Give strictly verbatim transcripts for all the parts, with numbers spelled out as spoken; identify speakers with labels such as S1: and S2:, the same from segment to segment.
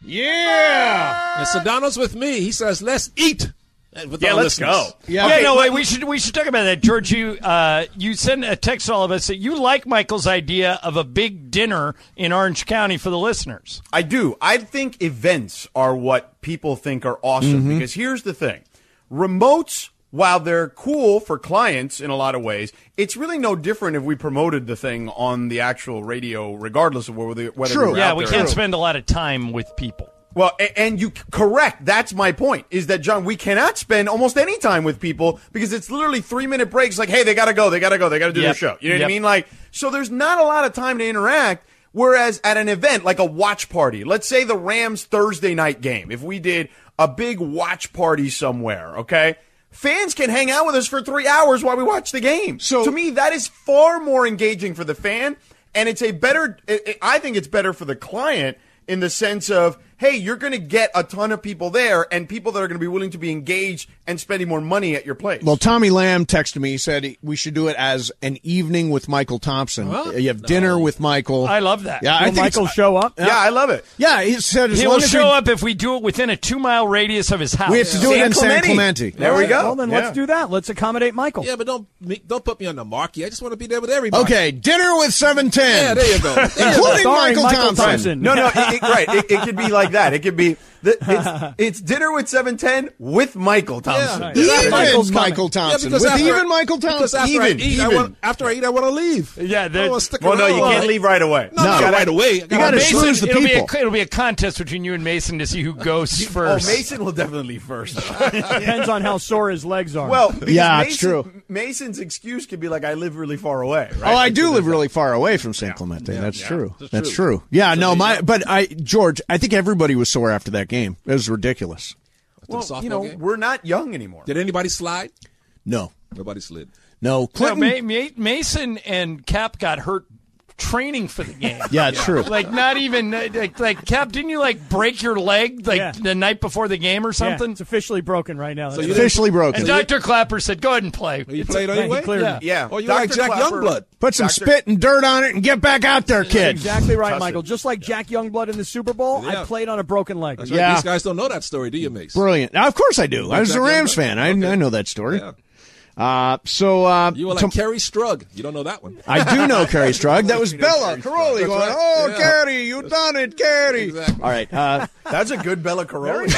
S1: Yeah.
S2: And Sedano's with me. He says, let's eat. With
S3: Yeah,
S2: our
S3: let's
S2: listeners.
S3: go.
S4: Yeah,
S3: Okay,
S4: okay,
S3: no,
S4: wait,
S3: wait, we should we should talk about that, George. You uh, you sent a text to all of us that you like Michael's idea of a big dinner in Orange County for the listeners.
S5: I do. I think events are what people think are awesome
S4: Mm-hmm.
S5: because here's the thing. Remotes, while they're cool for clients in a lot of ways, it's really no different if we promoted the thing on the actual radio, regardless of whether, whether
S4: True.
S5: we were
S3: Yeah,
S5: out
S3: we
S5: there.
S3: can't spend a lot of time with people.
S5: Well, a- and you correct. That's my point. Is that John? We cannot spend almost any time with people because it's literally three minute breaks. Like, hey, they gotta go, they gotta go, they gotta do
S3: Yep.
S5: their show. You know what
S3: Yep.
S5: I mean? Like, so there's not a lot of time to interact. Whereas at an event like a watch party, let's say the Rams Thursday night game, if we did a big watch party somewhere, okay, fans can hang out with us for three hours while we watch the game.
S4: So-
S5: to me, that is far more engaging for the fan, and it's a better. It, it- I think it's better for the client in the sense of, hey, you're going to get a ton of people there and people that are going to be willing to be engaged and spending more money at your place.
S4: Well, Tommy Lamb texted me. He said we should do it as an evening with Michael Thompson.
S2: Huh?
S4: You have dinner with Michael.
S3: I love that.
S4: Yeah, I
S1: Will
S4: think
S1: Michael
S4: it's-
S1: show up?
S5: yeah, I love it.
S4: Yeah, he said as
S3: He
S4: long
S3: will
S4: as
S3: show
S4: we,
S3: up if we do it within a two mile radius of his house.
S4: we have to do it
S5: San
S4: in San
S5: Clemente.
S4: Clemente.
S5: There we go.
S1: Well, then
S5: Yeah.
S1: let's do that. Let's accommodate Michael.
S2: Yeah, but don't me- don't put me on the marquee. I just want to be there with everybody.
S4: Okay, dinner with seven ten.
S2: Yeah, there you go.
S4: Including
S1: Starring
S4: Michael,
S1: Michael
S4: Thompson.
S1: Thompson.
S5: No, no, it, it, right. It, it could be like that. It could be the, it's, it's dinner with seven ten with Michael Thompson.
S2: Yeah.
S4: Even
S1: Michael's
S4: Michael
S1: coming.
S4: Thompson.
S2: because
S4: with
S2: after
S4: even
S2: I-
S4: Michael
S2: Because
S4: Thompson.
S2: after I
S5: Even,
S2: eat, I
S5: even.
S2: want, after I eat, I want to leave.
S3: Yeah,
S2: I
S3: they're-
S2: don't want to stick
S5: Well, no,
S2: around.
S5: you can't leave right away.
S2: No,
S4: No.
S2: not right away.
S4: You got to
S3: Mason,
S4: choose the
S3: it'll
S4: people.
S3: Be a, it'll be a contest between you and Mason to see who goes
S5: Oh,
S3: first.
S5: Mason will definitely leave first.
S1: Depends on how sore his legs are.
S5: Well, because
S4: Yeah,
S5: Mason,
S4: it's true.
S5: Mason's excuse could be like, I live really far away. Right?
S4: Oh, I
S5: Like,
S4: do
S5: so
S4: live
S5: there's
S4: really far away from San Clemente. That's
S5: yeah,
S4: true.
S2: that's
S4: That's
S2: true.
S4: true. Yeah, no, my but I George, I think everybody was sore after that game. It was ridiculous.
S5: Well,
S2: softball
S5: you know,
S2: game?
S5: we're not young anymore.
S2: Did anybody slide?
S4: No,
S2: Nobody slid.
S4: no,
S3: No,
S4: Clinton.
S3: Ma- Ma- Mason and Cap got hurt training for the game.
S4: yeah, it's true.
S3: Like not even like, like Cap. Didn't you like break your leg like
S1: Yeah.
S3: the night before the game or
S1: Yeah,
S3: something?
S1: it's officially broken right now. That's
S2: you
S1: right.
S2: didn't-
S4: Officially broken.
S3: And Doctor Clapper said, "Go ahead and play."
S2: You
S3: It's-
S2: played
S1: yeah, he
S2: anyway?
S1: cleared
S3: Yeah.
S1: it.
S5: Yeah.
S2: Oh, you're like
S5: Doctor
S2: Jack
S5: Clapper-
S2: Youngblood.
S4: Put some
S5: Doctor
S4: spit and dirt on it and get back out there, kid.
S1: Exactly right,
S5: Trust
S1: Michael.
S5: it.
S1: Just like Jack Youngblood in the Super Bowl,
S2: Yeah.
S1: I played on a broken leg.
S2: That's right.
S4: Yeah.
S2: These guys don't know that story, do you, Mace?
S4: Brilliant. Now, of course I do. I was a
S2: Jack
S4: Rams
S2: Youngblood?
S4: fan. I,
S2: Okay.
S4: I know that story.
S2: Yeah.
S4: Uh, so uh,
S2: You were like
S4: tom-
S2: Kerry Strug. You don't know that one.
S4: I do know Carrie Strug. That was Bella Caroli going,
S2: right.
S4: "Oh,
S2: Yeah.
S4: Carrie, you done it, Carrie."
S2: Exactly.
S4: All right. Uh,
S5: That's a good Bella Caroli.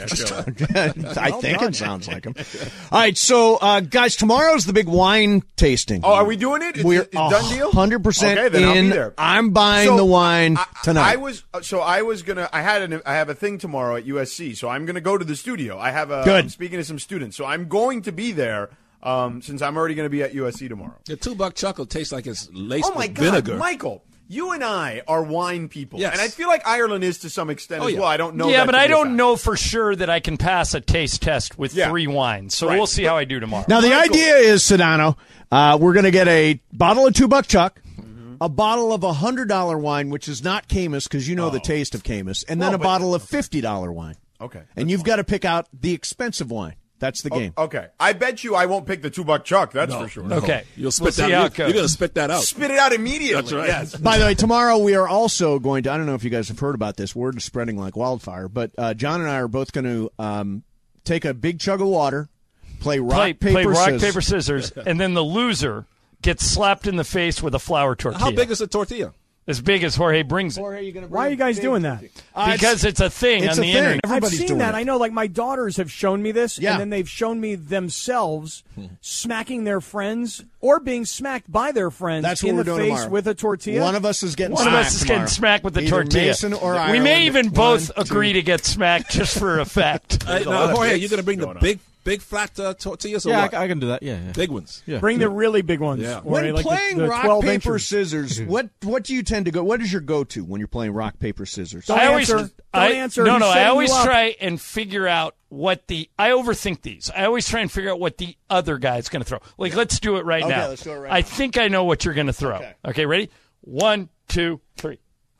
S4: I think it sounds like him. All right, so uh, guys, tomorrow's the big wine tasting.
S5: Oh, are we doing it? It's
S4: We're
S5: a done deal?
S4: Hundred percent
S5: Okay, then I'll be
S4: in.
S5: there.
S4: I'm buying
S5: So,
S4: the wine
S5: I-
S4: tonight.
S5: I was so I was gonna. I had an. I have a thing tomorrow at U S C, so I'm gonna go to the studio. I have a.
S4: Good.
S5: I'm speaking to some students, so I'm going to be there. Um, since I'm already going to be at U S C tomorrow.
S2: The two buck chocolate tastes like it's laced
S5: Oh my
S2: with
S5: God,
S2: vinegar.
S5: Michael! You and I are wine people,
S2: Yes.
S5: and I feel like Ireland is to some extent
S2: Oh,
S5: as
S2: yeah.
S5: well. I don't know.
S3: yeah,
S5: that
S3: but
S5: to
S3: I
S5: be a
S3: don't
S5: fact.
S3: know for sure that I can pass a taste test with
S5: Yeah.
S3: three wines. So
S5: Right.
S3: we'll see how I do tomorrow.
S4: now the
S5: Michael.
S4: idea is, Sedano, uh, we're going to get a bottle of two buck chuck, a bottle of a hundred dollar wine, which is not Camus because you know the taste of Camus, and then
S5: Well,
S4: a
S5: but-
S4: bottle of fifty dollar wine.
S5: Okay,
S4: And you've got to pick out the expensive wine. That's the game.
S5: okay. I bet you I won't pick the two buck chuck. That's for sure.
S3: Okay.
S2: You'll spit
S3: We'll see
S2: that
S3: how
S2: out.
S3: it goes.
S2: You're going to spit that out.
S5: Spit it out immediately.
S2: That's right.
S5: Yes.
S4: By the way, tomorrow we are also going to, I don't know if you guys have heard about this, word is spreading like wildfire, but uh, John and I are both going to um, take a big chug of water, play rock,
S3: play,
S4: paper,
S3: play rock,
S4: scissors.
S3: paper, scissors, and then the loser gets slapped in the face with a flour tortilla.
S2: How big is a tortilla?
S3: as big as Jorge brings it?
S1: Why are you guys doing that?
S4: Uh,
S3: Because it's a thing
S4: it's
S3: on
S4: a
S3: the
S4: thing.
S3: internet.
S4: Everybody's
S1: I've seen
S4: doing
S1: that.
S4: it.
S1: I know, like, my daughters have shown me this,
S4: Yeah.
S1: and then they've shown me themselves smacking their friends or being smacked by their friends
S4: That's what
S1: in
S4: we're
S1: the
S4: doing
S1: face
S4: tomorrow.
S1: with a tortilla.
S4: One of us is getting
S3: One of
S4: smacked
S3: us is
S4: tomorrow.
S3: getting smacked with the
S4: Either
S3: tortilla.
S4: Mason or
S3: we
S4: Ireland.
S3: may even both
S4: One,
S3: agree
S4: two.
S3: to get smacked just for effect.
S2: Hey, now, Jorge, you're going to bring the big, big flat uh, tortillas or
S6: Yeah,
S2: what?
S6: I, I can do that. Yeah, yeah.
S2: Big ones.
S6: Yeah.
S1: Bring the really big ones.
S2: Yeah.
S1: Or
S4: When
S1: like the-
S4: playing
S1: the
S4: rock,
S1: twelve
S4: paper,
S1: inches.
S4: scissors, what what do you tend to go? What is your go-to when you're playing rock, paper, scissors?
S1: Don't
S3: I always,
S1: answer. Don't
S3: I,
S1: answer.
S3: No,
S1: He's
S3: no. I
S1: setting
S3: always
S1: you up.
S3: try and figure out what the. I overthink these. I always try and figure out what the other guy's going to throw. Like, let's do it right
S4: Okay,
S3: now.
S4: let's do it right
S3: I
S4: now.
S3: think I know what you're going to throw.
S4: Okay.
S3: Okay, ready? One, two, three.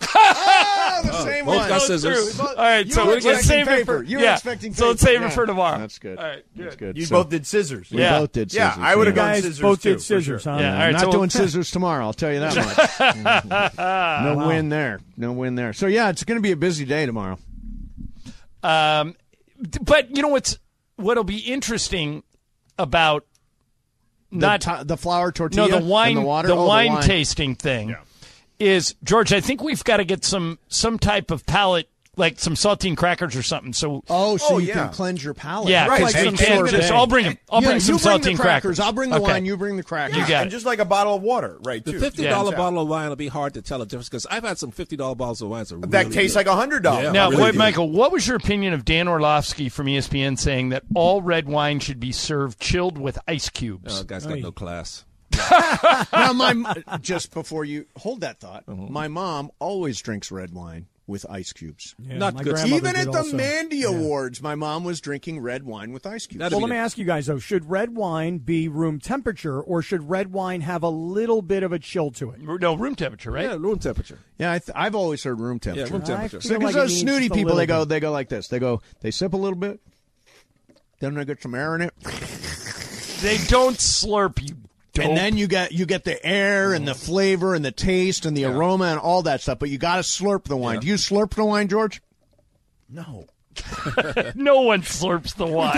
S4: Oh, the same
S2: both
S4: one.
S2: got
S3: Go
S2: scissors.
S3: through. All right,
S4: You
S3: so
S4: were
S3: we're going to
S4: expecting
S3: save it
S4: paper.
S3: for.
S4: You were
S3: yeah.
S4: expecting
S3: So let's
S4: paper.
S3: save it
S4: Yeah.
S3: for tomorrow.
S4: That's good.
S3: All right,
S4: That's
S3: good.
S4: good.
S5: You
S4: So-
S5: both did scissors.
S4: We
S3: Yeah.
S4: both did
S5: Yeah,
S4: scissors.
S5: I would have
S1: You
S5: gone
S1: guys
S5: scissors
S1: both
S5: too,
S1: did
S5: for
S1: scissors,
S5: sure.
S1: huh?
S3: Yeah, all right,
S4: Not
S3: so-
S4: doing scissors tomorrow, I'll tell you that much. No win there. No win there. So, yeah, it's going to be a busy day tomorrow.
S3: Um, but you know what's what'll be interesting about
S4: The,
S3: not
S4: to- the flour tortilla,
S3: no the wine
S4: and the water,
S3: the,
S4: oh,
S3: wine
S4: the wine
S3: tasting thing
S5: Yeah.
S3: is George. I think we've got to get some some type of palate, like some saltine crackers or something. So
S4: Oh, so
S5: Oh,
S4: you
S5: yeah.
S4: can cleanse your palate.
S3: yeah,
S5: Right,
S3: because
S5: like
S3: we
S5: some
S3: can't
S5: sorbet.
S3: just. I'll bring them. I'll
S4: Yeah,
S3: bring some
S4: you bring
S3: saltine
S4: the crackers. I'll bring the
S3: Okay.
S4: wine. You bring the crackers.
S3: You got
S5: and
S3: it.
S5: just like a bottle of water, right?
S2: The
S5: too.
S2: fifty
S3: Yeah.
S2: dollar bottle of wine will be hard to tell the difference because I've had some fifty dollar bottles of wine that,
S5: that
S2: really
S5: tastes
S2: good.
S5: like a hundred dollars.
S2: Yeah.
S3: Now,
S2: really
S3: wait,
S2: good.
S3: Michael, what was your opinion of Dan Orlovsky from E S P N saying that all red wine should be served chilled with ice cubes?
S2: Oh, that guy's got no class.
S4: Now, my just before you hold that thought,
S3: Mm-hmm.
S4: my mom always drinks red wine with ice cubes.
S1: Yeah,
S2: Not
S1: my
S2: good.
S1: grandmother
S4: Even
S1: did
S4: at the
S1: also.
S4: Mandy
S1: Yeah.
S4: Awards, my mom was drinking red wine with ice cubes.
S2: That'd
S1: Well,
S2: be
S1: let me
S2: good.
S1: ask you guys though: should red wine be room temperature, or should red wine have a little bit of a chill to it?
S3: No, room temperature, right?
S2: Yeah, room temperature.
S4: Yeah, I th- I've always heard room temperature.
S2: room
S1: I
S2: temperature.
S1: feel
S4: Because
S1: like it
S4: those
S1: needs
S4: snooty
S1: just a
S4: people, they
S1: little
S4: go,
S1: bit.
S4: they go like this. They go, they sip a little bit, then they get some air in it,
S3: They don't slurp you. Dope.
S4: and then you get you get the air and the flavor and the taste and the aroma and all that stuff. But you got to slurp the wine.
S2: Yeah.
S4: Do you slurp the wine, George?
S5: No.
S3: no one slurps the wine.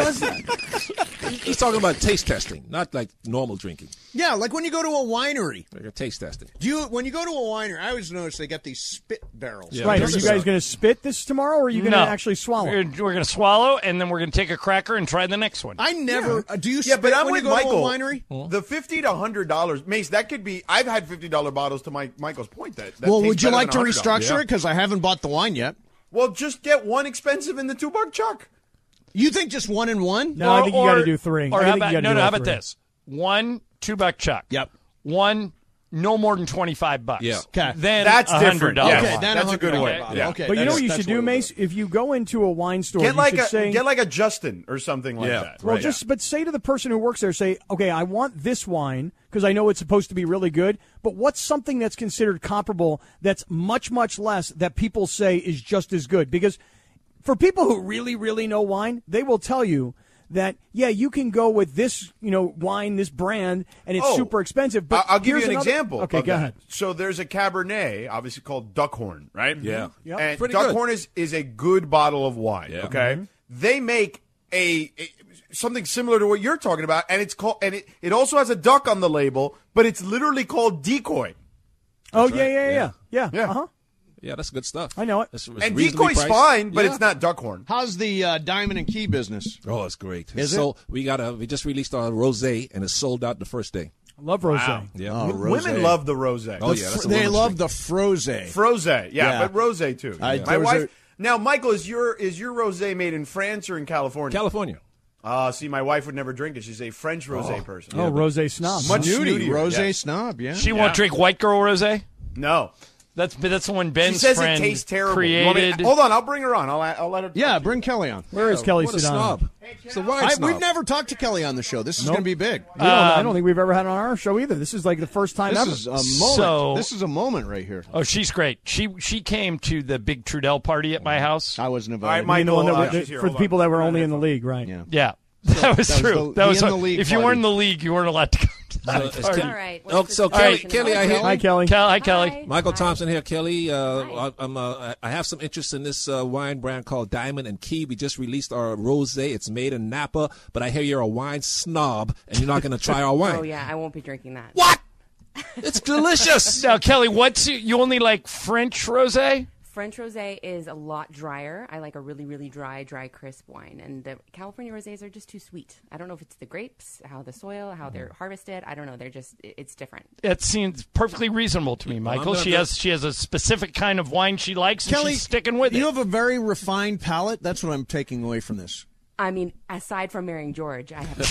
S2: He's talking about taste testing, not like normal drinking.
S4: Yeah, like when you go to a winery.
S2: Like a taste testing.
S4: Do you when you go to a winery? I always notice they got these spit barrels.
S2: Yeah.
S1: Right? Are
S2: This
S1: you
S2: is
S1: guys
S2: a-
S1: going to spit this tomorrow, or are you going to
S3: No.
S1: actually swallow?
S3: We're, we're going to swallow, and then we're going to take a cracker and try the next one.
S4: I never. uh, do you?
S5: Yeah,
S4: spit
S5: but I'm
S4: when
S5: with
S4: you go
S5: Michael.
S4: to a winery?
S5: The fifty to hundred dollars, Mace. That could be. I've had fifty dollar bottles. To my Michael's point, that. that
S4: Well,
S5: tastes
S4: would you
S5: better
S4: like to
S5: than one hundred dollars.
S4: restructure it? Because I haven't bought the wine yet.
S5: Well, just get one expensive in the two buck chuck.
S4: You think just one and one?
S1: No, I think you
S3: Or-
S1: got to do three.
S3: Or
S1: I
S3: how
S1: think you
S3: about
S1: gotta
S3: no,
S1: do
S3: no?
S1: all
S3: How about
S1: three.
S3: this? One two buck chuck.
S4: Yep.
S3: One no more than twenty five bucks.
S2: Yeah.
S4: Okay.
S3: Then
S5: That's
S3: a hundred
S5: different.
S3: dollars.
S5: Yeah.
S4: Okay, then
S5: That's a good
S4: $one hundred
S5: way.
S4: bottle.
S5: Yeah.
S4: Okay,
S1: But you know
S4: that's-
S1: what you
S4: that's
S1: should do,
S4: we'll
S1: Mace? If you go into a wine store,
S5: Get
S1: you
S5: like
S1: should
S5: a
S1: say,
S5: get like a Justin or something like
S2: Yeah.
S5: that.
S1: well,
S5: Right.
S1: just but say to the person who works there, say, okay, I want this wine because I know it's supposed to be really good. But what's something that's considered comparable that's much much less that people say is just as good? Because for people who really really know wine, they will tell you that yeah, you can go with this, you know, wine, this brand, and it's
S5: Oh,
S1: super expensive. But
S5: I- I'll give you
S1: here's
S5: an
S1: another-
S5: example.
S1: Okay,
S5: of
S1: go
S5: that.
S1: ahead.
S5: So there's a Cabernet, obviously called Duckhorn, right?
S2: Yeah.
S1: Yep.
S5: And
S2: Pretty good.
S5: Duckhorn is, is a good bottle of wine.
S2: Yeah.
S5: Okay, they make a, a something similar to what you're talking about, and it's called, and it, it also has a duck on the label, but it's literally called Decoy.
S1: Oh yeah, yeah, yeah,
S2: Yeah.
S1: yeah.
S5: Yeah.
S1: Uh-huh.
S2: Yeah, that's good stuff.
S1: I know it.
S2: It's, it's
S5: And
S2: reasonably
S5: Decoy's
S2: priced.
S5: fine, but
S2: Yeah.
S5: it's not Duckhorn.
S4: How's the uh, Diamond and Key business?
S2: Oh, it's great.
S4: Is
S2: so
S4: it?
S2: we got a. We just released our rosé, and it's sold out the first day.
S1: Love rosé.
S2: Yeah.
S4: Oh,
S5: W-
S4: rosé.
S5: Women love the rosé.
S2: Oh,
S5: The
S2: yeah,
S5: fr-
S2: that's a
S4: They
S2: woman's
S4: love
S2: drink.
S4: the frosé.
S5: Frosé, yeah,
S4: Yeah.
S5: but rosé too.
S4: I-
S5: My
S4: there's
S5: wife.
S4: a-
S5: Now, Michael, is your is your rosé made in France or in California?
S2: California.
S5: Ah, see, my wife would never drink it. She's a French rosé person.
S1: Oh, rosé snob.
S5: Much
S4: Snooty
S5: snootier,
S4: rosé
S5: yes.
S4: snob. Yeah.
S3: She won't drink white girl rosé.
S5: No,
S3: That's but that's the one Ben's
S5: she says
S3: friend
S5: it tastes terrible. You want me-
S3: created.
S5: hold on, I'll bring her on. I'll I'll let her.
S4: yeah, bring Kelly on.
S1: Where is Kelly
S2: What a
S1: Sedano?
S2: snob. It's a wine
S4: I,
S2: snob.
S4: we've never talked to Kelly on the show. This is
S1: Nope.
S4: going to be big.
S1: We don't- I don't think we've ever had it on our show either. This is like the first time
S4: This
S1: ever.
S4: is a moment.
S3: So-
S4: this is a moment right here.
S3: Oh, she's great. She she came to the big Trudell party at my house.
S4: I wasn't
S5: All right,
S4: invited.
S5: Mike.
S1: You know, the one that
S5: Michael,
S1: were-
S5: uh, she's here.
S1: for the
S5: Hold
S1: people
S5: on.
S1: that were
S5: Hold
S1: only
S5: on.
S1: in the league, right?
S4: Yeah.
S3: Yeah, that was
S4: that was
S3: true.
S4: the-
S3: that
S4: the
S3: was
S4: in the league
S3: if you weren't in
S4: party.
S3: the league, you weren't allowed to come to
S2: So
S3: that
S2: it's
S3: party.
S2: Kelly-
S6: All right.
S2: Oh,
S6: what's
S2: so
S6: the
S2: Kelly,
S6: situation
S2: Kelly,
S6: about
S2: I
S6: this?
S2: hear
S1: Hi, Kelly.
S3: Kel, hi, Kelly.
S6: Hi.
S2: Michael
S6: Hi.
S2: Thompson here, Kelly. Uh,
S6: Hi.
S2: I, I'm, uh, I have some interest in this uh, wine brand called Diamond and Key. We just released our rosé. It's made in Napa, but I hear you're a wine snob and you're not going to try our wine.
S6: Oh yeah, I won't be drinking that.
S2: What? It's delicious.
S3: Now, Kelly, what's you, you only like French rosé?
S6: French rosé is a lot drier. I like a really, really dry, dry, crisp wine. And the California rosés are just too sweet. I don't know if it's the grapes, how the soil, how they're harvested. I don't know. They're just, it- it's different.
S3: It seems perfectly reasonable to me, Michael.
S2: gonna
S3: She
S2: go-
S3: has she has a specific kind of wine she likes, and
S4: Kelly,
S3: she's sticking with
S4: you
S3: it.
S4: have a very refined palate. That's what I'm taking away from this.
S6: I mean, aside from marrying George, I have.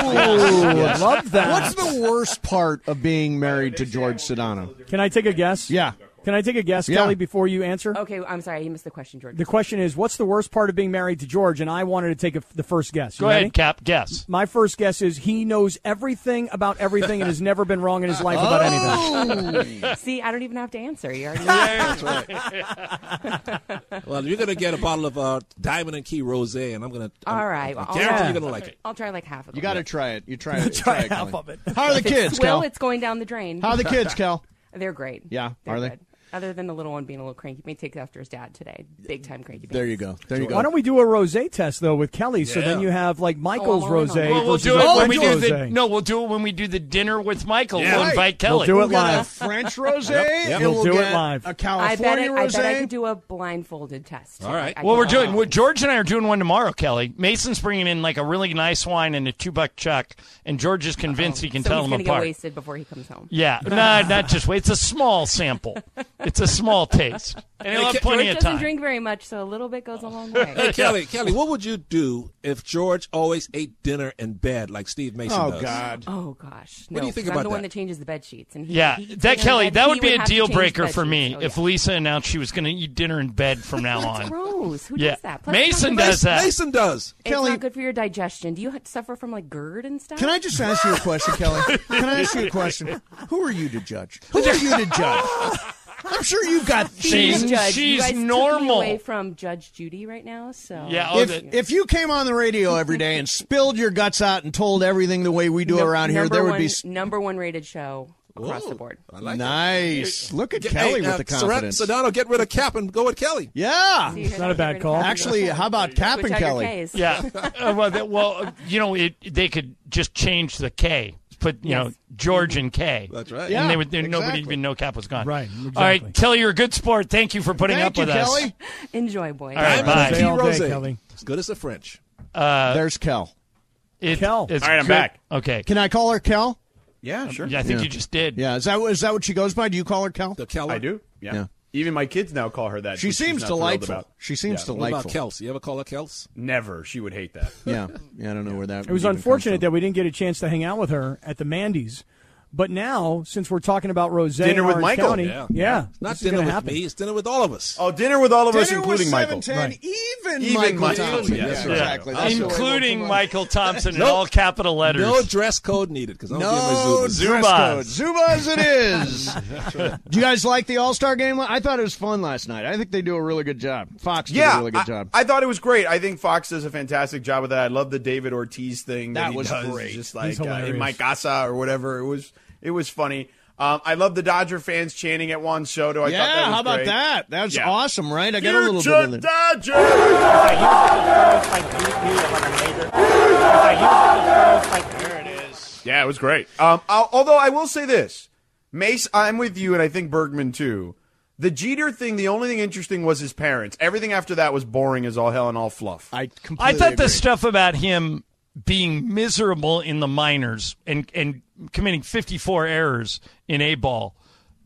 S1: Oh, love that.
S4: What's the worst part of being married to George Sedano?
S1: Can I take a guess?
S4: Yeah.
S1: Can I take a guess,
S4: Yeah.
S1: Kelly, before you answer?
S6: Okay, I'm sorry, you missed the question, George.
S1: The question is, what's the worst part of being married to George? And I wanted to take a, the first guess. You
S3: Go
S1: ready?
S3: ahead, Cap. Guess.
S1: My first guess is he knows everything about everything and has never been wrong in his life about anything.
S6: See, I don't even have to answer. You already.
S2: Well, you're going to get a bottle of uh, Diamond and Key rosé, and I'm going to.
S6: All right,
S2: I
S6: well,
S2: guarantee
S1: yeah.
S2: you're going to like it.
S6: I'll try like half of it.
S4: You got to try it. You try it.
S1: Try
S4: it,
S1: half
S4: Kelly.
S1: of it.
S4: How are the
S6: If it's
S4: kids,
S6: swill,
S4: Kel?
S6: it's going down the drain.
S4: How are the kids, Kel?
S6: They're great.
S4: Yeah,
S6: They're
S4: are they?
S6: good. Other than the little one being a little cranky, may take after his dad today. Big time cranky.
S4: There you go. There you go.
S1: Why don't we do a rosé test though with Kelly? So
S2: Yeah.
S1: then you have like Michael's
S6: Oh, I'm all in on
S1: rosé.
S6: that.
S3: Well, we'll
S1: versus
S3: do it
S1: a
S3: when we
S1: French
S3: do the
S1: rosé.
S3: no. We'll do it when we do the dinner with Michael.
S4: Yeah.
S3: We'll
S4: Right.
S3: invite Kelly.
S1: do it
S4: We'll get a
S1: live.
S4: French rosé.
S2: Yep.
S4: and
S2: Yep.
S1: We'll
S4: we'll
S1: do it
S4: get
S1: live.
S4: A
S6: I bet,
S4: California
S6: I, I bet I
S4: rosé.
S6: could do a blindfolded test.
S2: All right.
S6: I, I
S3: Well,
S6: could-
S3: we're doing. Well, George and I are doing one tomorrow, Kelly. Mason's bringing in like a really nice wine and a two buck chuck, and George is convinced he can
S6: so
S3: tell
S6: he's
S3: them
S6: gonna get
S3: apart.
S6: wasted before he comes home.
S3: Yeah, no, not just wait. It's a small sample. It's a small taste, and he'll have plenty
S6: George
S3: of
S6: doesn't
S3: time.
S6: drink very much, so a little bit goes a long way.
S2: Hey, Kelly, Kelly, what would you do if George always ate dinner in bed like Steve Mason
S4: Oh
S2: does?
S4: God.
S6: Oh gosh,
S2: What do
S6: no,
S2: you think
S6: 'cause I'm
S2: about
S6: the one
S2: that?
S6: that changes the bed sheets. And he,
S3: Yeah,
S6: he eats
S3: that
S6: dinner in
S3: Kelly,
S6: bed.
S3: that
S6: He
S3: would be a
S6: have to
S3: deal
S6: change
S3: breaker
S6: bed
S3: for
S6: sheets.
S3: me
S6: Oh,
S3: if
S6: yeah.
S3: Lisa announced she was going to eat dinner in bed from now
S6: That's
S3: on.
S6: gross. Who
S3: Yeah.
S6: does that? Plus,
S3: Mason
S6: it's not
S3: does
S6: good-
S3: that.
S2: Mason does.
S6: It's
S4: Kelly-
S6: not good for your digestion. Do you have to suffer from like GERD and stuff?
S4: Can I just ask you a question, Kelly? Can I ask you a question? Who are you to judge? Who are you to judge? I'm sure you've got
S3: She's-
S4: things.
S6: Judge, you
S3: she's
S6: guys took me
S3: normal.
S6: away from Judge Judy right now, so
S3: Yeah, oh,
S4: If,
S3: the-
S4: if you came on the radio every day and spilled your guts out and told everything the way we do
S6: Num-
S4: around here,
S6: number
S4: there would
S6: one,
S4: be s-
S6: number one rated show across
S2: Whoa.
S6: the board.
S2: I like
S4: nice. Look at
S2: it.
S4: Kelly
S2: Hey,
S4: with
S2: uh,
S4: the confidence.
S2: Sedano, get rid of Cap and go with Kelly.
S4: Yeah.
S6: So you guys
S1: not a
S6: have to
S1: bad
S6: get rid of
S1: call.
S6: Kathy.
S4: Actually, how about Cap
S6: Switch
S4: and
S6: out your
S4: Kelly?
S6: Ks.
S3: Yeah. Uh, well, that, well, you know, it, they could just change the K. Put you
S6: Yes.
S3: know George and K.
S2: That's right.
S4: Yeah.
S3: and they would they, nobody
S4: exactly.
S3: even know Cap was gone.
S1: Right,
S3: All right,
S1: exactly.
S3: Kelly, you're a good sport. Thank you for putting
S4: Thank
S3: up
S4: you,
S3: with us.
S4: Kelly.
S6: Enjoy, boys.
S3: All right,
S2: Diamond
S3: bye.
S2: and
S1: Say
S2: Key
S1: all day,
S2: Rosé.
S1: Kelly.
S2: As good as the French.
S4: There's Kel.
S3: It-
S1: Kel.
S3: it's
S5: All right, I'm
S3: good-
S5: back.
S3: Okay.
S4: Can I call her Kel?
S5: Yeah, sure.
S3: Yeah, I think
S4: Yeah.
S3: you just did.
S4: Yeah. Is that is that what she goes by? Do you call her Kel?
S2: The Keller.
S5: I do. Yeah.
S4: Yeah.
S5: Even my kids now call her that.
S4: She
S5: which she's
S4: seems
S5: not thrilled
S4: delightful.
S5: about.
S4: She seems
S5: Yeah.
S2: What
S4: delightful.
S2: about Kels? You ever call her Kels?
S5: Never. She would hate that.
S4: Yeah. Yeah. I don't know where that.
S1: It was unfortunate that we didn't get a chance to hang out with her at the Mandy's. But now, since we're talking about Rosé
S5: Dinner
S1: in
S5: with
S1: Orange
S5: Michael.
S1: County,
S2: Yeah.
S1: yeah,
S2: It's not
S1: this is
S2: dinner
S1: gonna
S2: with
S1: happen.
S2: me. It's dinner with all of us.
S5: Oh, dinner with all of us,
S4: Dinner
S5: including
S4: was
S5: Michael.
S4: seven ten, even,
S5: Even
S4: Michael
S5: Michael,
S4: Thompson.
S5: yes,
S4: Yeah,
S5: right.
S4: exactly. That's the way we'll
S3: Including
S4: promote.
S3: Michael Thompson in
S2: No-
S3: all capital letters.
S2: No dress code needed because I don't
S4: No
S2: get my Zubas.
S4: dress
S3: Zubaz.
S4: code. Zubaz it is. Do you guys like the All Star game? I thought it was fun last night. I think they do a really good job. Fox did
S5: Yeah,
S4: a really good
S5: I,
S4: job.
S5: I thought it was great. I think Fox does a fantastic job with that. I love the David Ortiz thing that,
S4: That
S5: he
S4: was
S5: does.
S4: great.
S5: Just
S1: He's
S5: like uh, in
S1: hilarious.
S5: my casa or whatever. It was it was funny. Um, I love the Dodger fans chanting at Juan Soto. I
S4: yeah,
S5: thought that was
S4: how about
S5: great.
S4: that? That's
S5: Yeah.
S4: awesome, right? I got a little
S5: Future
S4: bit of it.
S5: Dodger.
S4: There it is.
S5: Yeah, it was great. Um, I'll- although I will say this, Mace, I'm with you, and I think Bergman too. The Jeter thing, the only thing interesting was his parents. Everything after that was boring as all hell and all fluff.
S4: I completely
S3: I thought
S4: agree.
S3: the stuff about him being miserable in the minors and and committing fifty-four errors in A ball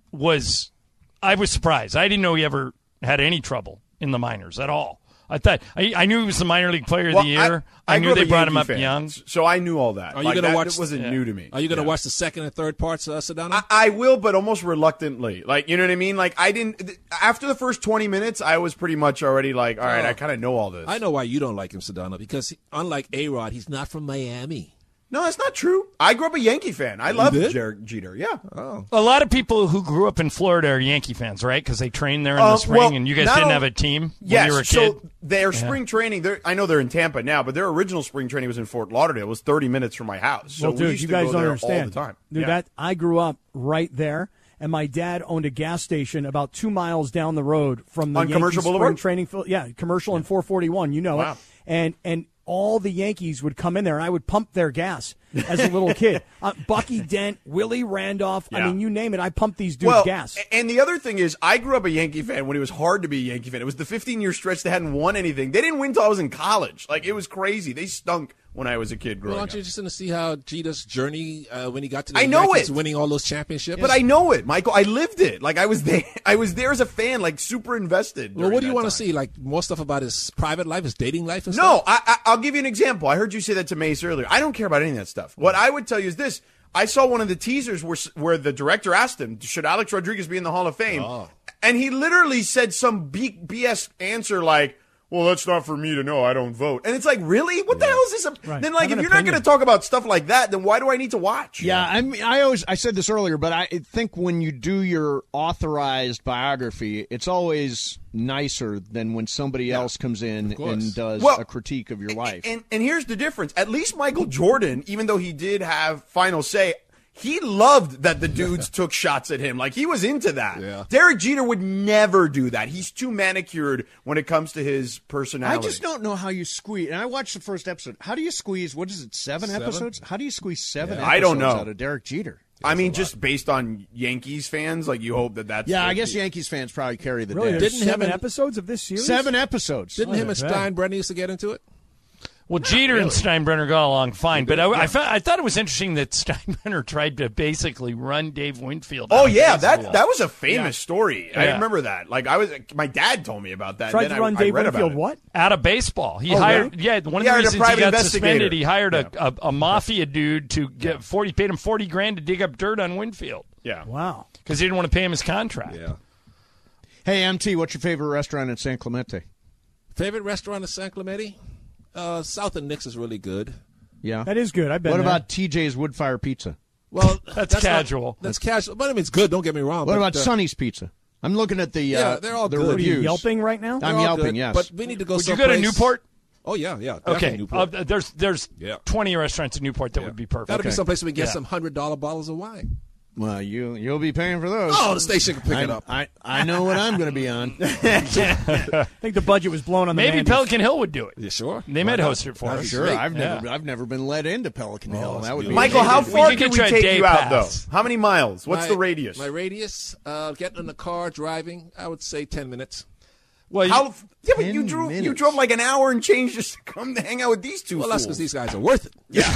S3: was I was surprised. I didn't know he ever had any trouble in the minors at all. I thought I, I knew he was the minor league player of
S5: Well,
S3: the year.
S5: I, I
S3: knew
S5: grew up
S3: they
S5: a
S3: brought him
S5: Yankee
S3: up
S5: fan,
S3: young.
S5: so I knew all that.
S2: Are you
S5: Like,
S2: gonna
S5: that
S2: watch-
S5: wasn't
S3: yeah.
S5: new to me.
S2: Are you going to
S5: Yeah.
S2: watch the second and third parts, uh, Sedano?
S5: I, I will, but almost reluctantly. Like, you know what I mean? Like, I didn't. th- After the first twenty minutes, I was pretty much already like, all right,
S2: Oh.
S5: I kind of know all this.
S2: I know why you don't like him, Sedano, because he- unlike A-Rod, he's not from Miami.
S5: No, that's not true. I grew up a Yankee fan. I love
S2: did?
S5: Jer- Jeter. Yeah.
S2: Oh.
S3: A lot of people who grew up in Florida are Yankee fans, right? Because they trained there in
S5: Uh,
S3: the spring,
S5: well,
S3: and you guys
S5: not
S3: didn't
S5: only-
S3: have a team when
S5: Yes.
S3: you were a
S5: so
S3: kid.
S5: their spring training, they're- I know they're in Tampa now, but their original spring training was in Fort Lauderdale. It was thirty minutes from my house. So
S1: well,
S5: we
S1: dude,
S5: used
S1: you
S5: to
S1: guys
S5: go
S1: don't
S5: there
S1: understand.
S5: all the time.
S1: Dude,
S5: Yeah.
S1: that I grew up right there, and my dad owned a gas station about two miles down the road from the
S5: On
S1: Yankees
S5: Commercial
S1: spring
S5: Boulevard?
S1: training field. Yeah, commercial and four forty-one. You know
S5: Wow.
S1: it. And and all the Yankees would come in there, and I would pump their gas as a little kid. Uh, Bucky Dent, Willie Randolph. I
S5: Yeah.
S1: mean, you name it. I pumped these dudes'
S5: well,
S1: gas.
S5: a- and the other thing is, I grew up a Yankee fan when it was hard to be a Yankee fan. It was the fifteen-year stretch they hadn't won anything. They didn't win until I was in college. Like, it was crazy. They stunk when I was a kid growing
S2: Well,
S5: up.
S2: aren't you just going to see how Jeter's journey uh, when he got to the
S5: I know
S2: Yankees,
S5: it.
S2: winning all those championships?
S5: But I know it, Michael. I lived it. Like, I was there. I was there as a fan, like, super invested.
S2: Well,
S5: during
S2: what do you
S5: that
S2: want to
S5: time.
S2: see? Like more stuff about his private life, his dating life, and
S5: No,
S2: stuff?
S5: I, I, I'll give you an example. I heard you say that to Mace earlier. I don't care about any of that stuff. What I would tell you is this. I saw one of the teasers where, where the director asked him, should Alex Rodriguez be in the Hall of Fame?
S2: Oh.
S5: And he literally said some B- BS answer like, well, that's not for me to know. I don't vote. And it's like, really? What the hell is this?
S1: Right.
S5: Then, like,
S1: Have
S5: if
S1: an
S5: you're not
S1: opinion.
S5: going to talk about stuff like that, then why do I need to watch?
S4: Yeah, I mean, I always I said this earlier, but I think when you do your authorized biography, it's always nicer than when somebody else comes in
S2: course.
S4: and does
S5: Well,
S4: a critique of your life.
S5: And and here's the difference. At least Michael Jordan, even though he did have final say, he loved that the dudes took shots at him. Like, he was into that.
S2: Yeah.
S5: Derek Jeter would never do that. He's too manicured when it comes to his personality.
S4: I just don't know how you squeeze. And I watched the first episode. How do you squeeze? What is it? Seven,
S2: Seven?
S4: episodes? How do you squeeze seven
S5: Yeah.
S4: episodes
S5: I don't know.
S4: out of Derek Jeter?
S5: I mean, just based on Yankees fans, like, you hope that that's.
S4: Yeah,
S5: what
S4: I guess
S5: the-
S4: Yankees fans probably carry the
S1: Really,
S4: day.
S1: there's
S2: Didn't him
S1: seven
S2: and-
S1: episodes of this series?
S4: Seven episodes.
S2: Didn't him and
S1: Okay.
S2: Steinbrenner used to get into it?
S3: Well, Jeter and Steinbrenner got along fine, but I, I, found, I thought it was interesting that Steinbrenner tried to basically run Dave Winfield.
S5: Oh
S3: out of
S5: yeah,
S3: baseball.
S5: that that was a famous story. I
S3: Yeah.
S5: remember that. Like I was, my dad told me about that.
S1: Tried
S5: then
S1: to run
S5: I, I
S1: Dave
S5: read about
S1: Winfield
S5: it.
S1: what?
S3: out of baseball. He
S1: Oh,
S3: hired,
S1: really?
S3: yeah, one
S5: He
S3: of the
S5: hired a
S3: reasons he
S5: private
S3: got
S5: investigator.
S3: suspended, he hired a, a, a mafia dude to get forty, paid him forty grand to dig up dirt on Winfield
S5: Yeah.
S1: Wow.
S3: because he didn't want to pay him his contract.
S2: Yeah.
S4: Hey, M T, what's your favorite restaurant in San Clemente?
S2: Favorite restaurant in San Clemente? Uh, South and Nick's is really good.
S4: Yeah.
S1: That is good. I've been
S4: What
S1: there.
S4: about T J's Woodfire Pizza?
S2: Well,
S3: That's
S2: not-
S3: casual.
S2: that's casual. But I mean, it's good. Don't get me wrong.
S4: What
S2: but,
S4: about
S2: uh,
S4: Sonny's Pizza? I'm looking at the
S2: Yeah,
S4: uh,
S2: they're all
S4: the
S2: good.
S1: What are you
S4: reviews.
S1: yelping right now?
S4: I'm
S2: they're all
S4: yelping,
S2: good,
S4: yes.
S2: But we need to go.
S3: Would you go to
S2: someplace-
S3: Newport?
S2: Oh yeah, yeah. Definitely
S3: Okay, uh,
S2: Newport.
S3: there's there's
S2: Yeah.
S3: twenty restaurants in Newport that would be perfect.
S2: Got to be
S4: Okay.
S2: someplace we can get
S3: Yeah.
S2: some hundred dollar bottles of wine.
S4: Well, you you'll be paying for those.
S2: Oh, the station can pick
S4: I,
S2: it up.
S4: I I know what I'm going to be on.
S1: I think the budget was blown on the
S3: Maybe
S1: Mandy's.
S3: Pelican Hill would do it.
S2: You sure?
S3: They
S2: Why
S3: might
S2: not?
S3: host it for
S2: That'd
S3: us.
S2: be
S4: Sure,
S2: great.
S4: I've never
S3: Yeah.
S4: I've never been let into Pelican Hill.
S2: that's
S4: that would be
S2: beautiful.
S5: Michael, how
S2: We
S5: far
S3: could
S5: can
S3: get
S5: we
S3: you a
S5: take
S3: day
S5: you out though?
S3: pass.
S5: How many miles? What's
S2: My-
S5: the radius?
S2: My radius, uh, getting in the car, driving, I would say ten minutes.
S3: Well, you-
S5: How? Yeah, but you
S4: ten
S5: drove. You
S4: minutes.
S5: drove like an hour and change just to come to hang out with these two.
S2: Well, that's
S5: fools.
S2: because these guys are worth it.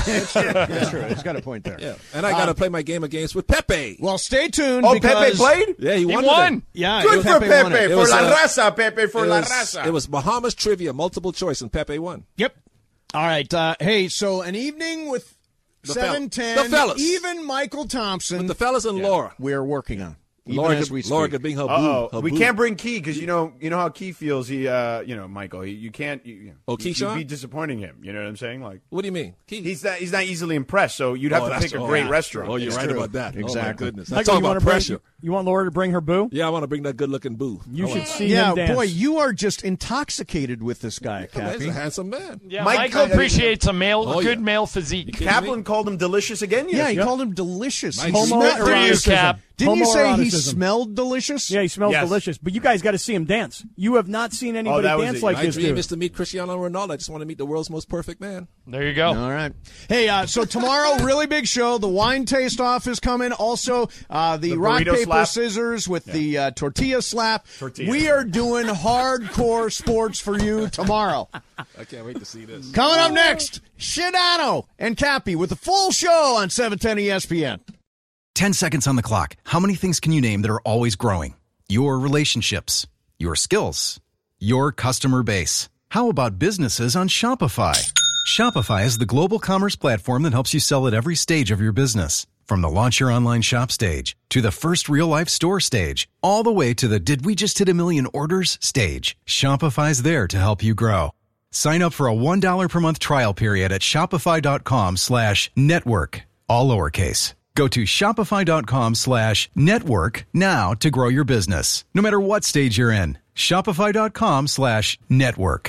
S4: That's true. It's got a point there.
S2: Yeah, and I got to play my game of games with Pepe.
S4: Well, stay tuned.
S5: Oh,
S4: because,
S5: Pepe played.
S2: Yeah, he,
S3: he
S2: won.
S3: won.
S2: today.
S4: Yeah,
S5: Good for
S4: Pepe won
S5: Pepe
S4: it.
S2: It
S5: for
S2: was,
S5: la
S2: uh,
S5: raza. Pepe for
S2: It
S5: la
S2: was,
S5: raza.
S2: it was Bahamas trivia, multiple choice, and Pepe won.
S4: Yep. All right. Uh, hey, so an evening with
S2: The fel-
S4: seven ten,
S2: the fellas.
S4: even Michael Thompson.
S2: With the fellas and Laura.
S4: we're working on. Even
S2: Laura
S4: as
S2: could,
S4: we speak.
S2: Laura could bring her
S5: Uh-oh.
S2: boo. her
S5: We
S2: boo.
S5: can't bring Key because you know you know how Key feels. He, uh, you know, Michael. He, you can't. You, you,
S2: Oh,
S5: you'd
S2: Keyshawn?
S5: be disappointing him. You know what I'm saying? Like
S2: What do you mean? Key.
S5: he's not. He's not easily impressed. So you'd have
S2: Oh,
S5: to
S2: that's-
S5: pick a
S2: oh,
S5: great
S2: yeah.
S5: restaurant.
S2: Oh, you're
S4: It's
S2: right
S4: true.
S2: about that. Oh, my
S4: Exactly.
S2: goodness.
S1: Michael,
S2: Let's talk
S1: you wanna
S2: about
S1: bring-
S2: pressure.
S1: you want Laura to bring her boo?
S2: Yeah, I want to bring that good-looking boo.
S1: You
S2: I
S1: should
S2: wanna-
S1: see
S4: Yeah,
S1: him dance.
S4: boy, you are just intoxicated with this guy,
S2: Come on, he's
S4: Cappy.
S2: a handsome man.
S3: yeah,
S5: Mike-
S3: Michael
S5: I- I-
S3: appreciates a male,
S2: Oh,
S3: a good
S2: yeah.
S3: male physique.
S2: kidding
S5: Kaplan called him delicious again.
S4: Yeah, he
S5: Yes.
S4: called him delicious. He
S2: Homo-
S4: smelled-
S3: Good for you, Cap.
S4: Didn't you say he
S1: Homoeroticism.
S4: smelled delicious?
S1: Yeah, he smells
S5: Yes.
S1: delicious. But you guys got to see him dance. You have not seen anybody
S5: that was
S1: dance
S5: it.
S1: like
S2: My
S1: this
S2: dream
S1: dude.
S2: is to meet Cristiano Ronaldo. I just want to meet the world's most perfect man.
S3: There you go.
S4: All right. Hey, uh, so tomorrow, really big show. The wine taste off is coming. Also, uh, the,
S5: The
S4: rock,
S5: burrito
S4: paper,
S5: slap.
S4: scissors with the uh, tortilla slap.
S5: Tortilla.
S4: We are doing hardcore sports for you tomorrow.
S2: I can't wait to see this.
S4: Coming up next, Shidano and Cappy with the full show on seven ten E S P N.
S7: Ten seconds on the clock. How many things can you name that are always growing? Your relationships, your skills, your customer base. How about businesses on Shopify? Shopify is the global commerce platform that helps you sell at every stage of your business. From the launch your online shop stage to the first real life store stage, all the way to the did we just hit a million orders stage. Shopify's there to help you grow. Sign up for a one dollar per month trial period at shopify.com slash network, all lowercase. Go to shopify.com slash network now to grow your business, no matter what stage you're in. Shopify.com slash network.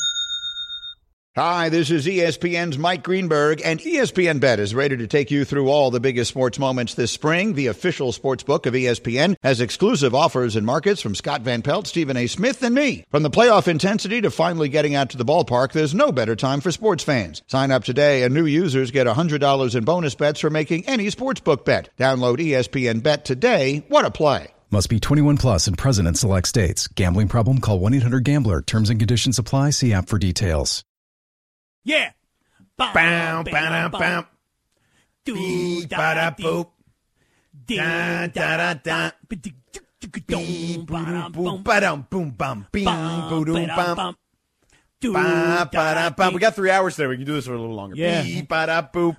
S8: Hi, this is E S P N's Mike Greenberg, and E S P N Bet is ready to take you through all the biggest sports moments this spring. The official sports book of E S P N has exclusive offers and markets from Scott Van Pelt, Stephen A. Smith, and me. From the playoff intensity to finally getting out to the ballpark, there's no better time for sports fans. Sign up today, and new users get one hundred dollars in bonus bets for making any sportsbook bet. Download E S P N Bet today. What a play.
S7: Must be twenty-one plus and present in select states. Gambling problem? Call one eight hundred gambler. Terms and conditions apply. See app for details.
S1: Yeah.
S5: Bam, bam, bam. Beep, ba-da, boop. Da, da, da, da. Beep, boom, boom, ba-dum, boom, bum. Beep, boom, bum. Ba, ba-da, bum. We got three hours there. We can do this for a little longer.
S1: Yeah.
S5: Beep, ba-da, boop.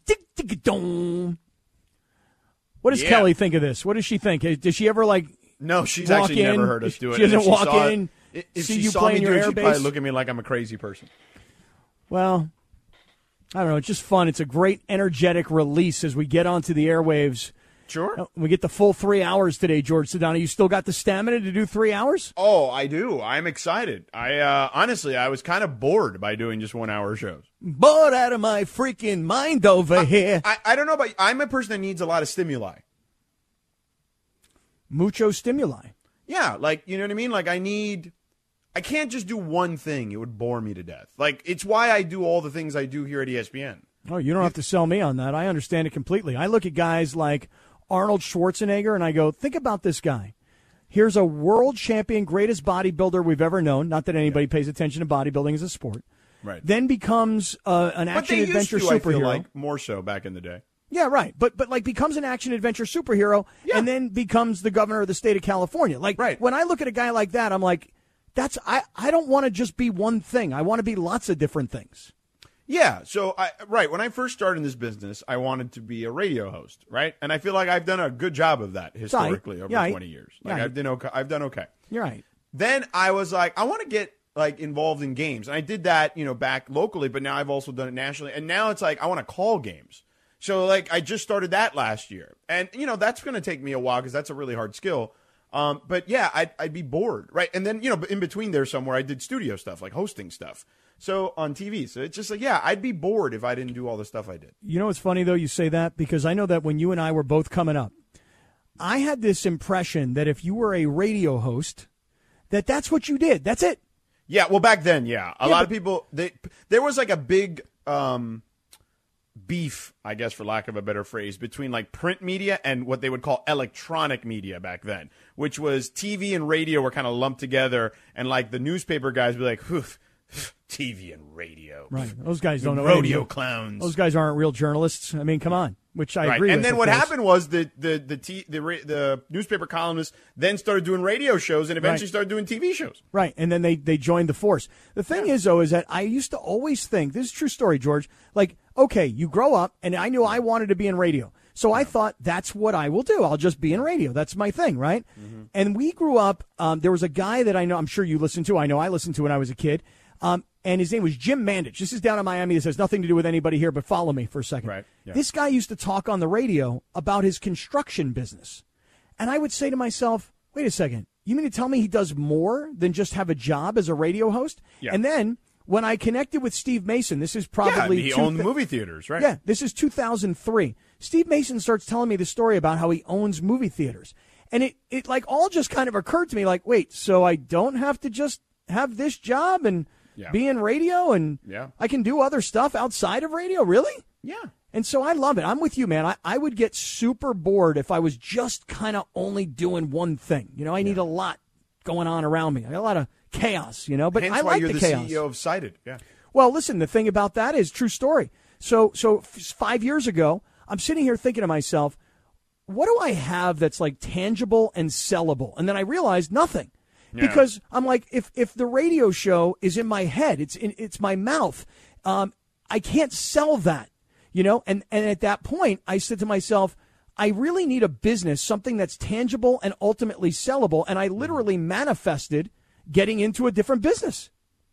S1: What does
S5: Yeah.
S1: Kelly think of this? What does she think? Does she ever like
S5: No, she's
S1: walk
S5: actually
S1: in?
S5: never heard us do it.
S1: She
S5: And if
S1: doesn't walk
S5: saw it-
S1: in,
S5: If
S1: see
S5: she
S1: you
S5: saw
S1: playing
S5: me
S1: your
S5: do it,
S1: air
S5: she'd probably
S1: bass?
S5: look at me like I'm a crazy person.
S1: Well, I don't know. It's just fun. It's a great, energetic release as we get onto the airwaves
S5: Sure.
S1: Uh, We get the full three hours today, George Sedano. You still got the stamina to do three hours?
S5: Oh, I do. I'm excited. I uh, honestly, I was kind of bored by doing just one hour shows.
S1: Bored out of my freaking mind over here.
S5: I, I don't know about. I'm a person that needs a lot of stimuli.
S1: Mucho stimuli.
S5: Yeah, like you know what I mean. Like I need. I can't just do one thing. It would bore me to death. Like it's why I do all the things I do here at E S P N.
S1: Oh, you don't have to sell me on that. I understand it completely. I look at guys like Arnold Schwarzenegger, and I go, think about this guy. Here's a world champion, greatest bodybuilder we've ever known. Not that anybody pays attention to bodybuilding as a sport.
S5: Right.
S1: Then becomes uh, an
S5: But
S1: action
S5: they used
S1: adventure
S5: to,
S1: superhero.
S5: I feel like more so back in the day.
S1: Yeah, right. But but like becomes an action adventure superhero,
S5: Yeah.
S1: and then becomes the governor of the state of California. Like
S5: Right.
S1: when I look at a guy like that, I'm like, that's I I don't want to just be one thing. I want to be lots of different things.
S5: Yeah. So, I, right, when I first started in this business, I wanted to be a radio host, right? And I feel like I've done a good job of that historically over
S1: Yeah, I-
S5: twenty years. Like
S1: yeah, I-
S5: I've done okay. I've done okay.
S1: You're right.
S5: Then I was like, I want to get like involved in games, and I did that, you know, back locally. But now I've also done it nationally, and now it's like I want to call games. So, like, I just started that last year, and you know that's going to take me a while because that's a really hard skill. Um, but yeah, I'd, I'd be bored, right? And then you know, in between there somewhere, I did studio stuff, like hosting stuff. So on T V, so it's just like, yeah, I'd be bored if I didn't do all the stuff I did.
S1: You know what's funny, though, you say that? Because I know that when you and I were both coming up, I had this impression that if you were a radio host, that that's what you did. That's it.
S5: Yeah, well, back then, yeah, a
S1: Yeah,
S5: lot
S1: but-
S5: of people. They, there was like a big um, beef, I guess, for lack of a better phrase, between like print media and what they would call electronic media back then, which was T V and radio were kind of lumped together, and like the newspaper guys would be like, "Phew, T V and radio,
S1: Right. Those guys don't know
S5: rodeo
S1: anything.
S5: clowns."
S1: Those guys aren't real journalists. I mean, come on. Which I
S5: Right.
S1: agree
S5: And
S1: with.
S5: then
S1: of
S5: what
S1: course.
S5: happened was the the the, t- the ra- the newspaper columnists then started doing radio shows and eventually
S1: Right.
S5: started doing T V shows.
S1: Right, and then they, they joined the force. The thing is, though, is that I used to always think, this is a true story, George, like, okay, you grow up, and I knew I wanted to be in radio. So I thought, that's what I will do. I'll just be in radio. That's my thing, right?
S5: Mm-hmm.
S1: And we grew up, um, there was a guy that I know, I'm sure you listened to, I know I listened to when I was a kid, um, and his name was Jim Mandich. This is down in Miami. This has nothing to do with anybody here, but follow me for a second.
S5: Right, yeah.
S1: This guy used to talk on the radio about his construction business. And I would say to myself, wait a second, you mean to tell me he does more than just have a job as a radio host?
S5: Yeah.
S1: And then when I connected with Steve Mason, this is probably
S5: yeah, he
S1: two
S5: owned
S1: thou-
S5: movie theaters, right?
S1: Yeah, this is two thousand three. Steve Mason starts telling me the story about how he owns movie theaters. And it, it like all just kind of occurred to me like, wait, so I don't have to just have this job and
S5: Yeah.
S1: be in radio and
S5: Yeah.
S1: I can do other stuff outside of radio, really?
S5: Yeah.
S1: And so I love it. I'm with you, man. I, I would get super bored if I was just kind of only doing one thing. You know, I need a lot going on around me. I got a lot of chaos, you know, but
S5: Hence
S1: I
S5: why
S1: like
S5: you're
S1: the
S5: the,
S1: chaos.
S5: C E O of Cited. Yeah.
S1: Well, listen, the thing about that is true story. So, so f- five years ago, I'm sitting here thinking to myself, what do I have that's like tangible and sellable? And then I realized nothing.
S5: Yeah.
S1: Because I'm like, if if the radio show is in my head, it's in it's my mouth, um, I can't sell that, you know. And and at that point, I said to myself, I really need a business, something that's tangible and ultimately sellable. And I literally manifested getting into a different business.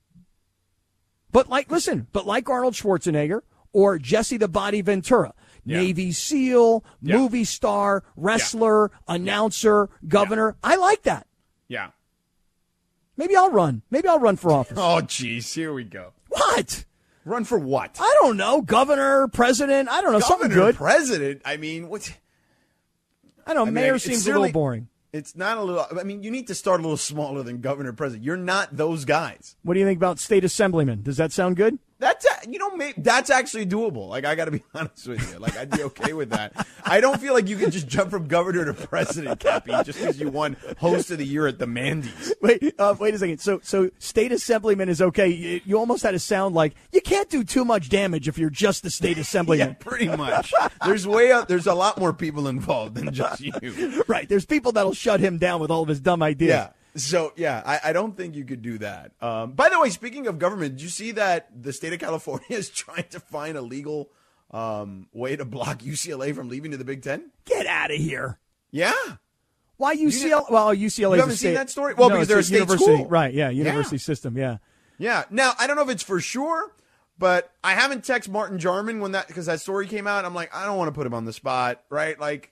S1: But like, listen, but like Arnold Schwarzenegger or Jesse the Body Ventura,
S5: Yeah.
S1: Navy SEAL,
S5: Yeah.
S1: movie star, wrestler, announcer, governor. I like that.
S5: Yeah.
S1: Maybe I'll run. Maybe I'll run for office.
S5: Oh, jeez. Here we go.
S1: What?
S5: Run for what?
S1: I don't know. Governor, president. I don't know. Something
S5: Governor,
S1: good.
S5: president. I mean, what?
S1: I don't know.
S5: I mean,
S1: Mayor
S5: it's
S1: seems a
S5: certainly-
S1: little boring.
S5: It's not a little. I mean, you need to start a little smaller than governor, president. You're not those guys.
S1: What do you think about state assemblyman? Does that sound good?
S5: That's a, you know maybe, that's actually doable. Like I got to be honest with you. Like I'd be okay with that. I don't feel like you can just jump from governor to president, Cappy, just because you won host of the year at the Mandy's.
S1: Wait, uh, wait a second. So, so state assemblyman is okay. You, you almost had to sound like you can't do too much damage if you're just the state
S5: Yeah,
S1: assemblyman.
S5: pretty much. There's way up, there's a lot more people involved than just you.
S1: Right. There's people that'll shut him down with all of his dumb ideas.
S5: Yeah. So, yeah, I, I don't think you could do that. Um, by the way, speaking of government, did you see that the state of California is trying to find a legal um, way to block U C L A from leaving to the Big Ten?
S1: Get out of here.
S5: Yeah.
S1: Why U C L A? Well, U C L A.
S5: You haven't seen that story? Well, because
S1: it's
S5: they're a state
S1: university.
S5: school.
S1: Right. Yeah. University
S5: Yeah.
S1: system. Yeah.
S5: Yeah. Now, I don't know if it's for sure, but I haven't texted Martin Jarman when that, because that story came out. I'm like, I don't want to put him on the spot, right? Like,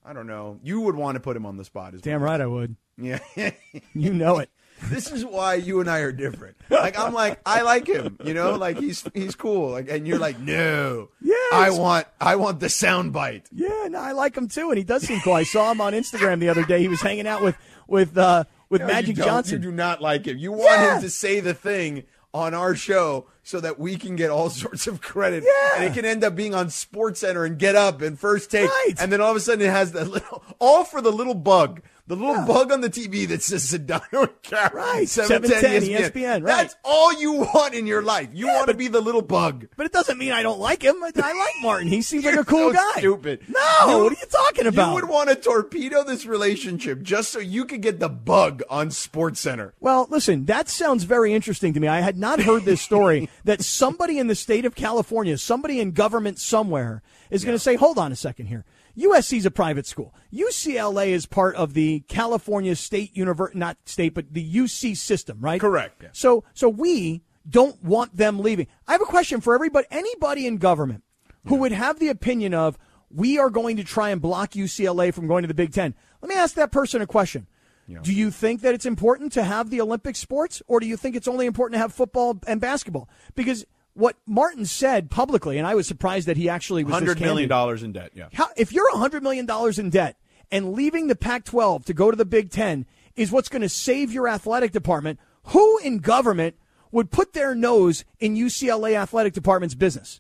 S5: I don't know. You would want to put him on the spot. As
S1: Damn
S5: well.
S1: right I would.
S5: Yeah.
S1: You know it.
S5: This is why you and I are different. Like I'm like I like him, you know, like he's he's cool. Like, and you're like, no,
S1: Yeah,
S5: I
S1: it's-
S5: want I want the sound bite.
S1: Yeah, no, I like him too, and he does seem cool. I saw him on Instagram the other day. He was hanging out with with uh, with
S5: No,
S1: Magic
S5: you don't.
S1: Johnson.
S5: You do not like him. You want
S1: Yeah.
S5: him to say the thing on our show so that we can get all sorts of credit.
S1: Yeah.
S5: And it can end up being on SportsCenter and Get Up and First Take.
S1: Right.
S5: And then all of a sudden it has that little, all for the little bug. The little
S1: Yeah.
S5: bug on the T V that says Sedano and Karen.
S1: Right,
S5: seven ten
S1: seven ten E S P N, right.
S5: That's all you want in your life. You
S1: Yeah,
S5: want to
S1: but-
S5: be the little bug.
S1: But it doesn't mean I don't like him. I, I like Martin. He seems like a
S5: You're
S1: cool
S5: so
S1: guy.
S5: Stupid.
S1: No,
S5: You-
S1: what are you talking about?
S5: You would want to torpedo this relationship just so you could get the bug on SportsCenter.
S1: Well, listen, that sounds very interesting to me. I had not heard this story that somebody in the state of California, somebody in government somewhere, is going to say, hold on a second here. U S C is a private school. U C L A is part of the California State University, not state, but the U C system, right?
S5: Correct, yeah.
S1: So, so we don't want them leaving. I have a question for everybody, anybody in government who would have the opinion of, we are going to try and block U C L A from going to the Big Ten. Let me ask that person a question. Do you think that it's important to have the Olympic sports, or do you think it's only important to have football and basketball? Because what Martin said publicly, and I was surprised that he actually was
S5: one hundred
S1: this
S5: million
S1: candid.
S5: dollars in debt, yeah.
S1: How, if you're one hundred million dollars in debt and leaving the Pac twelve to go to the Big Ten is what's going to save your athletic department, who in government would put their nose in U C L A athletic department's business?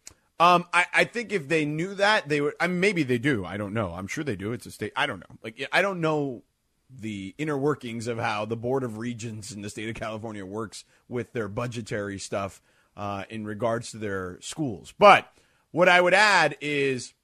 S5: Um, I, I think if they knew that, they would. I mean, maybe they do. I don't know. I'm sure they do. It's a state. I don't know. Like, I don't know the inner workings of how the Board of Regents in the state of California works with their budgetary stuff uh, in regards to their schools. But what I would add is,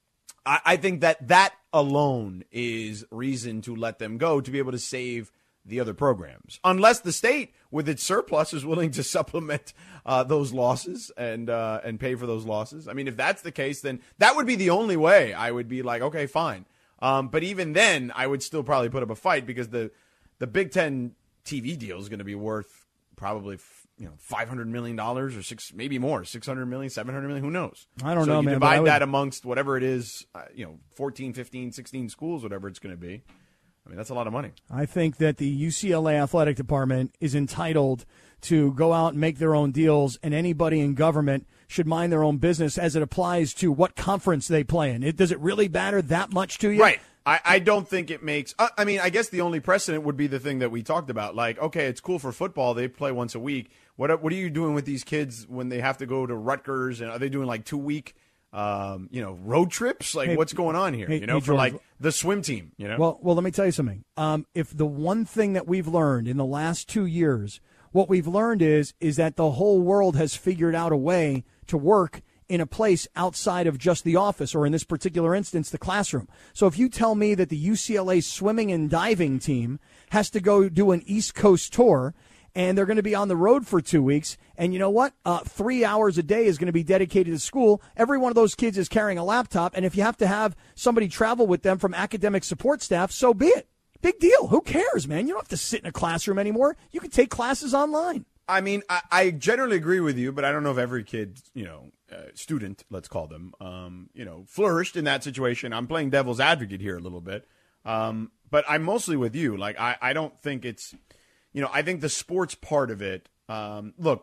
S5: I, I think that that alone is reason to let them go, to be able to save the other programs, unless the state with its surplus is willing to supplement uh, those losses and uh, and pay for those losses. I mean, if that's the case, then that would be the only way I would be like, okay, fine. Um, but even then, I would still probably put up a fight, because the the Big Ten T V deal is going to be worth probably you know five hundred million dollars or six, maybe more, six hundred million, seven hundred million, who knows?
S1: I don't
S5: so
S1: know,
S5: you
S1: man, but I
S5: divide
S1: would-
S5: that amongst whatever it is, uh, you know, fourteen, fifteen, sixteen schools, whatever it's going to be. I mean, that's a lot of money.
S1: I think that the U C L A athletic department is entitled to go out and make their own deals, and anybody in government should mind their own business as it applies to what conference they play in. It, does it really matter that much to you?
S5: Right. I, I don't think it makes uh, – I mean, I guess the only precedent would be the thing that we talked about. Like, okay, it's cool for football. They play once a week. What what are you doing with these kids when they have to go to Rutgers? And are they doing like two-week, um, you know, road trips? Like,
S1: Hey,
S5: what's going on here,
S1: hey,
S5: you know,
S1: hey,
S5: for
S1: George,
S5: like the swim team, you know?
S1: Well, well, let me tell you something. Um, if the one thing that we've learned in the last two years, what we've learned is is that the whole world has figured out a way to work in a place outside of just the office, or in this particular instance, the classroom. So if you tell me that the U C L A swimming and diving team has to go do an East Coast tour, and they're going to be on the road for two weeks, and you know what? Uh, three hours a day is going to be dedicated to school. Every one of those kids is carrying a laptop, and if you have to have somebody travel with them from academic support staff, so be it. Big deal. Who cares, man? You don't have to sit in a classroom anymore. You can take classes online.
S5: I mean, I, I generally agree with you, but I don't know if every kid, you know, uh, student, let's call them, um, you know, flourished in that situation. I'm playing devil's advocate here a little bit. Um, but I'm mostly with you. Like, I, I don't think it's, you know, I think the sports part of it, um, look,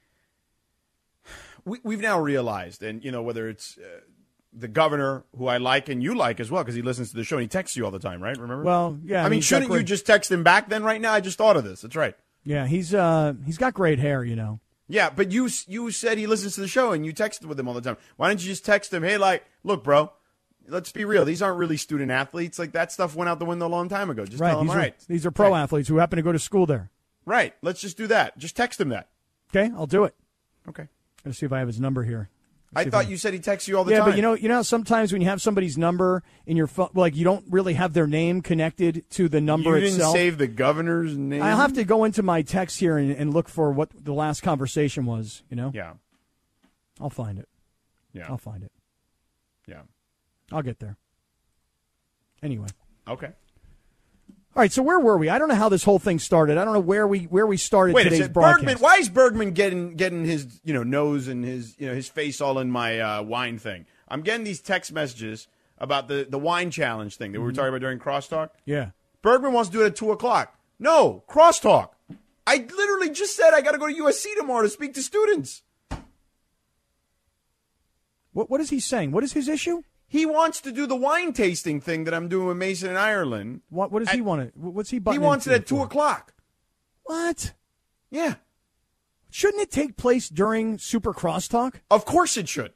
S5: we, we've now realized, and, you know, whether it's uh, the governor, who I like and you like as well, because he listens to the show and he texts you all the time, right? Remember?
S1: Well, yeah.
S5: I, mean,
S1: he's got
S5: shouldn't you
S1: great-
S5: just text him back then right now? I just thought of this. That's right.
S1: Yeah, he's uh he's got great hair, you know.
S5: Yeah, but you you said he listens to the show and you texted with him all the time. Why don't you just text him, hey, like, look, bro, let's be real. These aren't really student athletes. Like, that stuff went out the window a long time ago. Just
S1: Right.
S5: tell him,
S1: These
S5: all
S1: are,
S5: right.
S1: these are pro
S5: right.
S1: athletes who happen to go to school there.
S5: Right. Let's just do that. Just text him that.
S1: Okay, I'll do it.
S5: Okay.
S1: Let's see if I have his number here.
S5: I
S1: See if
S5: thought you said he texts you all the
S1: yeah,
S5: time.
S1: but you know, you know, how sometimes when you have somebody's number in your phone, like you don't really have their name connected to the number
S5: you didn't
S1: itself.
S5: save the governor's name?
S1: I'll have to go into my text here and, and look for what the last conversation was. You know,
S5: Yeah.
S1: I'll find it.
S5: Yeah.
S1: I'll find it.
S5: Yeah.
S1: I'll get there. Anyway.
S5: Okay.
S1: All right, so where were we? I don't know how this whole thing started. I don't know where we where we started
S5: Wait a
S1: today's
S5: second.
S1: broadcast.
S5: Bergman, why is Bergman getting getting his you know nose and his you know his face all in my uh, wine thing? I'm getting these text messages about the, the wine challenge thing that we were talking about during Crosstalk.
S1: Yeah.
S5: Bergman wants to do it at two o'clock. No, Crosstalk. I literally just said I got to go to U S C tomorrow to speak to students.
S1: What What is he saying? What is his issue?
S5: He wants to do the wine tasting thing that I'm doing with Mason in Ireland.
S1: What What does
S5: at,
S1: he want to? What's he?
S5: He wants it at two
S1: for?
S5: o'clock.
S1: What?
S5: Yeah.
S1: Shouldn't it take place during Super Crosstalk?
S5: Of course it should.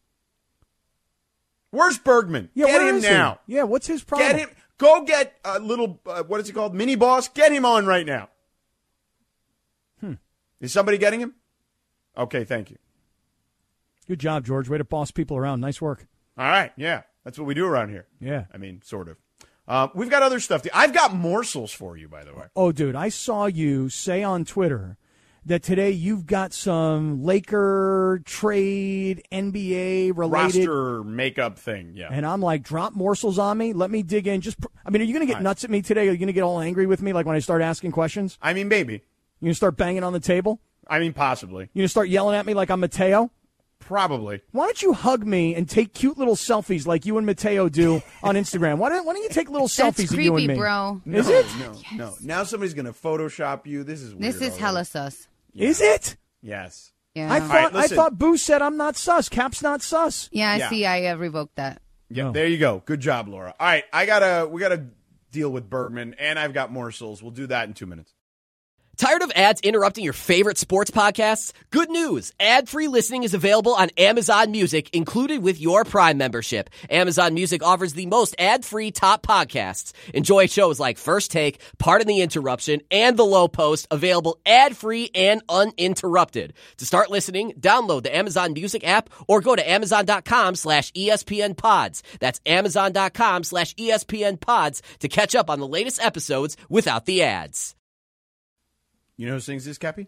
S5: Where's Bergman?
S1: Yeah,
S5: get
S1: where
S5: him
S1: is he?
S5: now.
S1: Yeah, what's his problem?
S5: Get him. Go get a little, uh, what is he called? Mini boss. Get him on right now.
S1: Hmm.
S5: Is somebody getting him? Okay, thank you.
S1: Good job, George. Way to boss people around. Nice work.
S5: All right, yeah. That's what we do around here.
S1: Yeah.
S5: I mean, sort of. Uh, we've got other stuff. To, I've got morsels for you, by the way.
S1: Oh, dude, I saw you say on Twitter that today you've got some Laker trade, N B A related
S5: roster makeup thing, yeah.
S1: And I'm like, drop morsels on me. Let me dig in. Just, pr- I mean, are you going to get right. nuts at me today? Are you going to get all angry with me, like when I start asking questions?
S5: I mean, maybe.
S1: You going to start banging on the table?
S5: I mean, possibly.
S1: You going to start yelling at me like I'm Mateo?
S5: Probably.
S1: Why don't you hug me and take cute little selfies like you and Mateo do on Instagram? Why don't Why don't you take little selfies
S9: That's
S1: of
S9: creepy,
S1: you and me?
S9: bro.
S5: No,
S1: is it?
S5: No, yes. no. Now somebody's going to Photoshop you. This is weird
S9: This is
S5: already.
S9: hella sus.
S1: Yeah. Is it?
S5: Yes.
S9: Yeah.
S1: I thought
S5: right,
S1: I thought Boo said I'm not sus. Cap's not sus.
S9: Yeah, I
S5: yeah.
S9: see. I uh, revoked that.
S5: Yeah,
S1: no.
S5: There you go. Good job, Laura. All right, I gotta we gotta deal with Bergman, and I've got morsels. We'll do that in two minutes.
S10: Tired of ads interrupting your favorite sports podcasts? Good news. Ad-free listening is available on Amazon Music, included with your Prime membership. Amazon Music offers the most ad-free top podcasts. Enjoy shows like First Take, Pardon the Interruption, and The Low Post, available ad-free and uninterrupted. To start listening, download the Amazon Music app or go to amazon.com slash ESPN pods. That's amazon.com slash ESPN pods to catch up on the latest episodes without the ads.
S5: You know who sings this, Cappy?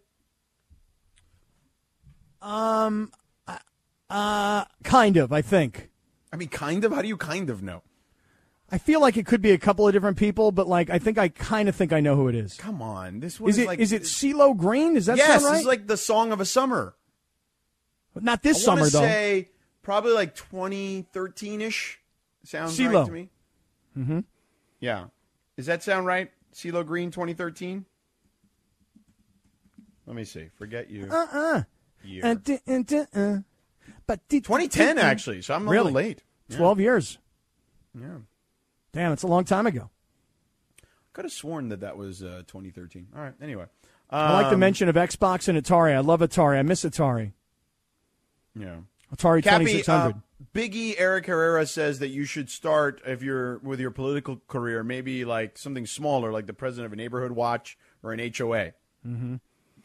S1: Um, uh, kind of, I think.
S5: I mean, kind of? How do you kind of know?
S1: I feel like it could be a couple of different people, but like I think I kind of think I know who it is.
S5: Come on, this was
S1: is it
S5: like
S1: is it CeeLo Green? Does that
S5: yes,
S1: sound right?
S5: Yes, it's like the song of a summer.
S1: But not this
S5: I
S1: summer though.
S5: Say probably like twenty thirteen ish. Sounds
S1: CeeLo.
S5: right to me.
S1: Mm-hmm.
S5: Yeah, does that sound right? CeeLo Green, twenty thirteen. Let me see. Forget you.
S1: Uh-uh.
S5: Year.
S1: Uh, d- uh, d- uh. But d-
S5: twenty ten,
S1: d-
S5: actually, so I'm a
S1: really?
S5: little late.
S1: twelve
S5: yeah.
S1: years.
S5: Yeah.
S1: Damn, it's a long time ago.
S5: Could have sworn that that was uh, twenty thirteen. All right, anyway. Um,
S1: I like the mention of Xbox and Atari. I love Atari. I miss Atari.
S5: Yeah.
S1: Atari
S5: Cappy,
S1: twenty-six hundred.
S5: Uh, Big E Eric Herrera says that you should start, if you're with your political career, maybe like something smaller, like the president of a neighborhood watch or an H O A.
S1: Mm-hmm.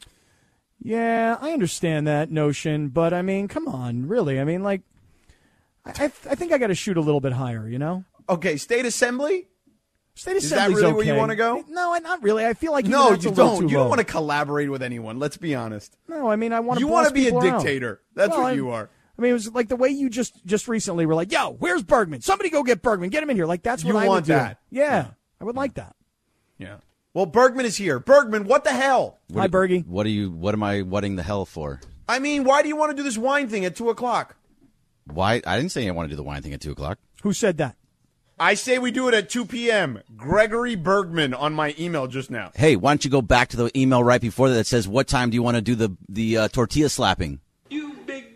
S1: Yeah, I understand that notion, but I mean, come on, really? I mean, like, I, I, I think I got to shoot a little bit higher, you know?
S5: Okay, state assembly?
S1: State assembly's
S5: Is that really
S1: okay.
S5: where you want to go?
S1: No, not really. I feel like even
S5: no,
S1: that's
S5: you
S1: a little
S5: don't.
S1: too
S5: You
S1: low.
S5: don't want to collaborate with anyone. Let's be honest.
S1: No, I mean, I want to.
S5: You want to be a
S1: people around.
S5: dictator. That's
S1: well,
S5: what
S1: I,
S5: you are.
S1: I mean, it was like the way you just just recently were like, "Yo, where's Bergman? Somebody go get Bergman. Get him in here." Like that's what
S5: You
S1: I
S5: want
S1: would do.
S5: that.
S1: Yeah,
S5: Yeah.
S1: I would like that.
S5: Yeah. Well, Bergman is here. Bergman, what the hell?
S11: What
S1: Hi,
S11: do-
S1: Bergie.
S11: What are you? What am I whatting the hell for?
S5: I mean, why do you want to do this wine thing at two o'clock?
S11: Why? I didn't say I want to do the wine thing at two o'clock.
S1: Who said that?
S5: I say we do it at two p.m. Gregory Bergman on my email just now.
S11: Hey, why don't you go back to the email right before that that says what time do you want to do the the uh, tortilla slapping?
S5: Oh,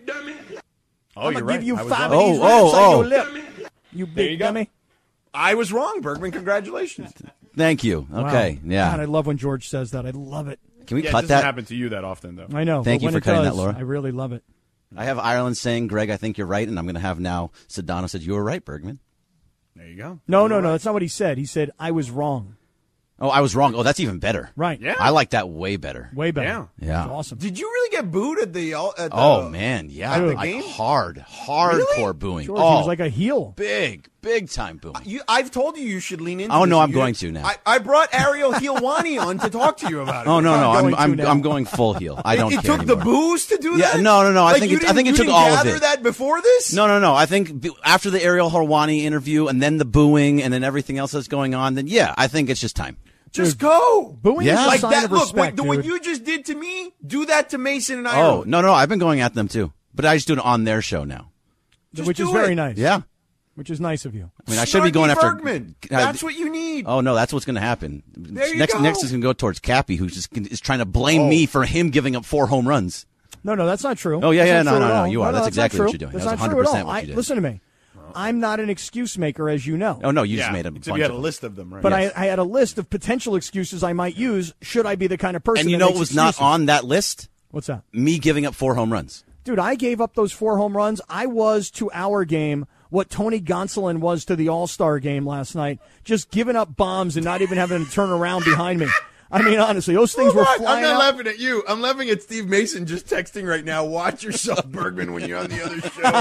S1: I'm
S5: you're
S1: gonna
S5: right.
S1: give you
S5: I was
S1: five
S5: wrong.
S1: of these
S11: Oh, oh,
S1: raps on
S11: oh.
S1: your lip. You big
S5: you go.
S1: dummy.
S5: I was wrong, Bergman. Congratulations.
S11: Thank you. Okay,
S1: Wow.
S11: yeah.
S1: God, I love when George says that. I love it.
S11: Can we
S5: Yeah, it
S11: cut
S5: doesn't
S11: that?
S5: happen to you that often, though.
S1: I know.
S11: Thank
S1: but
S11: you
S1: when
S11: for
S1: it
S11: cutting that,
S1: does,
S11: Laura.
S1: I really love it.
S11: I have Ireland saying, Greg, I think you're right, and I'm going to have now Sedano said you were right, Bergman.
S5: There you go.
S1: No,
S5: You're
S1: no,
S5: right.
S1: no. That's not what he said. He said I was wrong.
S11: Oh, I was wrong. Oh, that's even better.
S1: Right.
S5: Yeah.
S11: I like that way better.
S1: Way better.
S5: Yeah.
S11: Yeah.
S1: It's awesome.
S5: Did you really get booed at the? At the
S11: Oh man, yeah,
S5: At the
S11: like
S5: game?
S11: hard, hardcore booing.
S1: George,
S11: oh,
S1: he was like a heel.
S11: big, big time booing.
S5: You, I've told you you should lean into.
S11: Oh,
S5: this.
S11: no, I'm
S5: You-
S11: going to now.
S5: I, I brought Ariel Helwani on to talk to you about it.
S11: Oh no, no,
S1: I'm
S11: I'm
S1: going to
S11: I'm,
S1: now.
S11: I'm going full heel. I don't
S5: it, it
S11: care
S5: took the
S11: anymore.
S5: booze to do
S11: Yeah,
S5: that.
S11: no, no, no, I
S5: Like,
S11: think
S5: you
S11: it- I
S5: didn't-
S11: think it
S5: you
S11: took
S5: didn't
S11: all of
S5: gather
S11: it.
S5: that before this.
S11: No, no, no. I think b- after the Ariel Helwani interview and then the booing and then everything else that's going on, then yeah, I think it's just time.
S5: Just go.
S1: Booing
S11: Yeah.
S1: is a
S5: Like
S1: sign
S5: that.
S1: of
S5: Look,
S1: respect,
S5: what, what
S1: dude.
S5: you just did to me, do that to Mason and I.
S11: Oh no, no, I've been going at them too, but I just do it on their show now.
S5: Just
S1: which is
S5: do
S1: very
S5: it.
S1: nice.
S11: Yeah,
S1: which is nice of you.
S11: I mean, I should be going after
S5: Bergman. That's what you need.
S11: Oh no, that's what's going to happen.
S5: There you
S11: next,
S5: go.
S11: next is going to go towards Cappy, who's just is trying to blame
S5: Oh.
S11: me for him giving up four home runs.
S1: No, no, that's not true.
S11: Oh, yeah,
S1: That's
S11: yeah,
S1: not
S11: no,
S1: true
S11: no,
S1: at
S11: no,
S1: all.
S11: you are. That's
S1: not
S11: exactly
S1: true.
S11: what you're doing.
S1: That's
S11: That was
S1: not true at all.
S11: one hundred percent what you
S1: I,
S11: did.
S1: listen to me. I'm not an excuse maker, as you know.
S11: Oh no, you
S5: yeah.
S11: just made a
S5: Except
S11: bunch
S5: you had
S11: of
S5: a
S11: them.
S5: list of them, right?
S1: But
S5: Yes.
S1: I, I had a list of potential excuses I might use should I be the kind of person.
S11: And you
S1: that
S11: know
S1: makes
S11: what was not
S1: excuses.
S11: on that list?
S1: What's that?
S11: Me giving up four home runs.
S1: Dude, I gave up those four home runs. I was to our game what Tony Gonsolin was to the All-Star game last night, just giving up bombs and not even having to turn around behind me. I mean, honestly, those things were
S5: What?
S1: flying
S5: I'm not
S1: out.
S5: laughing at you. I'm laughing at Steve Mason just texting right now. Watch yourself, Bergman, when you're on the other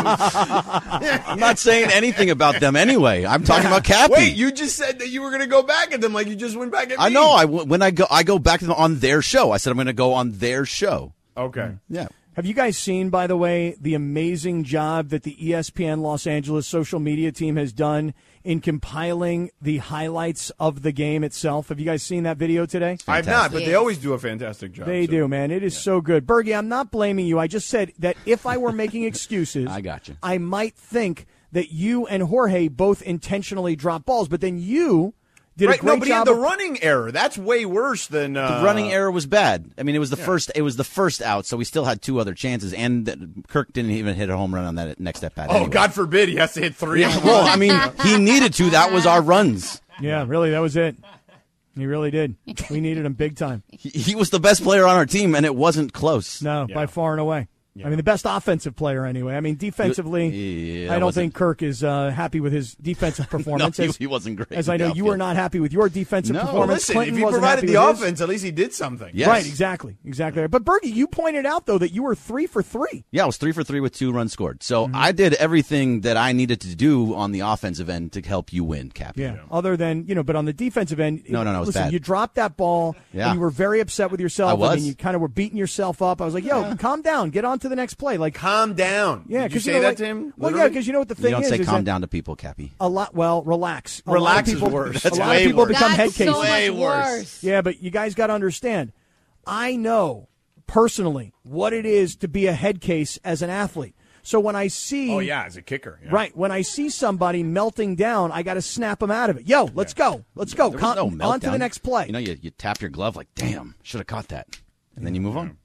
S5: shows.
S11: I'm not saying anything about them anyway. I'm talking about Cappy.
S5: Wait, you just said that you were going to go back at them like you just went back at me.
S11: I know. I w- when I go, I go back to them on their show. I said I'm going to go on their show.
S5: Okay.
S11: Yeah.
S1: Have you guys seen, by the way, the amazing job that the E S P N Los Angeles social media team has done in compiling the highlights of the game itself? Have you guys seen that video today?
S5: I've not, but they always do a fantastic job.
S1: They
S5: so.
S1: do, man. It is so good. Bergie, I'm not blaming you. I just said that if I were making excuses,
S11: I got you.
S1: I might think that you and Jorge both intentionally dropped balls, but then you did
S5: Right,
S1: a great
S5: no, but he
S1: job.
S5: had the
S1: of-
S5: running error. That's way worse than uh,
S11: The running error was bad. I mean, it was the first. It was the first out, so we still had two other chances, and that Kirk didn't even hit a home run on that next at bat.
S5: Oh,
S11: anyway.
S5: God forbid he has to hit three.
S11: Yeah, well, I mean, he needed to. That was our runs.
S1: Yeah, really, that was it. He really did. We needed him big time.
S11: He, he was the best player on our team, and it wasn't close.
S1: No, by far and away. I mean, the best offensive player anyway. I mean, defensively,
S11: Yeah,
S1: I don't
S11: wasn't-
S1: think Kirk is uh, happy with his defensive performance.
S11: No, he-
S1: as,
S11: he wasn't great
S1: As
S11: in
S1: I know
S11: the
S1: you were
S11: outfield.
S1: not happy with your defensive
S11: No.
S1: performance.
S5: Listen,
S1: Clinton
S5: if he
S1: wasn't
S5: provided
S1: happy
S5: the
S1: with his.
S5: offense, at least he did something.
S11: Yes.
S1: Right, exactly, exactly. But Bergie, you pointed out though that you were three for three.
S11: Yeah, I was three for three with two runs scored. So
S1: Mm-hmm.
S11: I did everything that I needed to do on the offensive end to help you win, Cap.
S1: Yeah. Other than you know, but on the defensive end,
S11: No, no, no, it was
S1: listen,
S11: bad.
S1: you dropped that ball,
S11: Yeah.
S1: and you were very upset with yourself.
S11: I was.
S1: mean, you kind of were beating yourself up. I was like, "Yo, calm down, get on to the next play." Like,
S5: Calm down.
S1: yeah,
S5: Did you
S1: because
S5: say
S1: know,
S5: that
S1: like-
S5: to him?
S1: Well, yeah,
S5: Literally?
S1: because you know what the
S11: You
S1: thing
S11: don't
S1: is.
S11: say
S1: is
S11: calm
S1: that
S11: down to people, Cappy.
S1: A lot. Well, relax. A
S5: Relax
S1: lot of
S5: is
S1: people,
S5: worse.
S1: A
S5: That's
S1: lot
S5: way
S1: of people
S5: worse.
S1: become head
S9: That's so
S1: cases.
S9: much
S5: Way worse.
S9: worse.
S1: Yeah, but you guys got to understand. I know personally what it is to be a head case as an athlete. So when I see,
S5: Oh, yeah, as a kicker. Yeah.
S1: right, when I see somebody melting down, I got to snap them out of it. Yo, let's go, let's go.
S11: There was
S1: Con-
S11: no
S1: on to the
S11: meltdown.
S1: next play.
S11: You know, you, you tap your glove like, damn, should have caught that. And then you move on.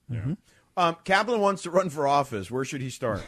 S5: Um, Kaplan wants to run for office. Where should he start?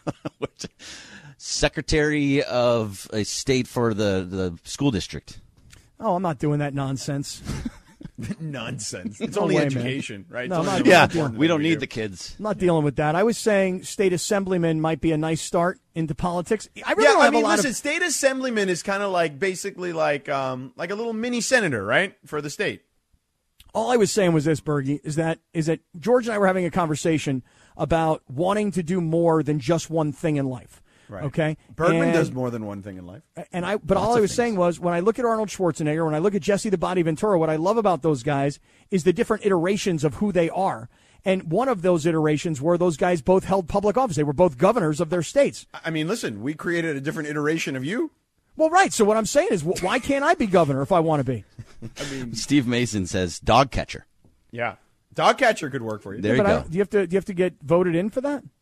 S11: Secretary of a state for the, the school district.
S1: Oh, I'm not doing that nonsense.
S5: Nonsense. It's
S1: No
S5: only
S1: way, man.
S5: education, right?
S1: No,
S5: It's
S1: I'm
S5: only
S1: not-
S5: the
S1: Yeah,
S5: most important
S11: we
S5: thing
S11: don't
S5: we
S11: need
S5: do.
S11: the kids.
S1: I'm not dealing with that. I was saying state assemblyman might be a nice start into politics. I really
S5: Yeah,
S1: don't
S5: I
S1: have
S5: mean,
S1: a lot
S5: listen,
S1: of.
S5: state assemblyman is kind of like basically like um, like a little mini senator, right, for the state.
S1: All I was saying was this, Bergie, is that is that George and I were having a conversation about wanting to do more than just one thing in life.
S5: Right.
S1: Okay.
S5: Bergman
S1: And-
S5: does more than one thing in life.
S1: And I, but
S11: Lots
S1: all I
S11: of
S1: was
S11: things.
S1: saying was, when I look at Arnold Schwarzenegger, when I look at Jesse the Body Ventura, what I love about those guys is the different iterations of who they are. And one of those iterations were those guys both held public office. They were both governors of their states.
S5: I mean, listen, we created a different iteration of you.
S1: Well, right. So what I'm saying is, wh- why can't I be governor if I want to be?
S11: Steve Mason says dog catcher.
S5: Yeah, dog catcher could work for you.
S11: There you
S1: But I,
S11: go.
S1: do you have to? Do you have to get voted in for that?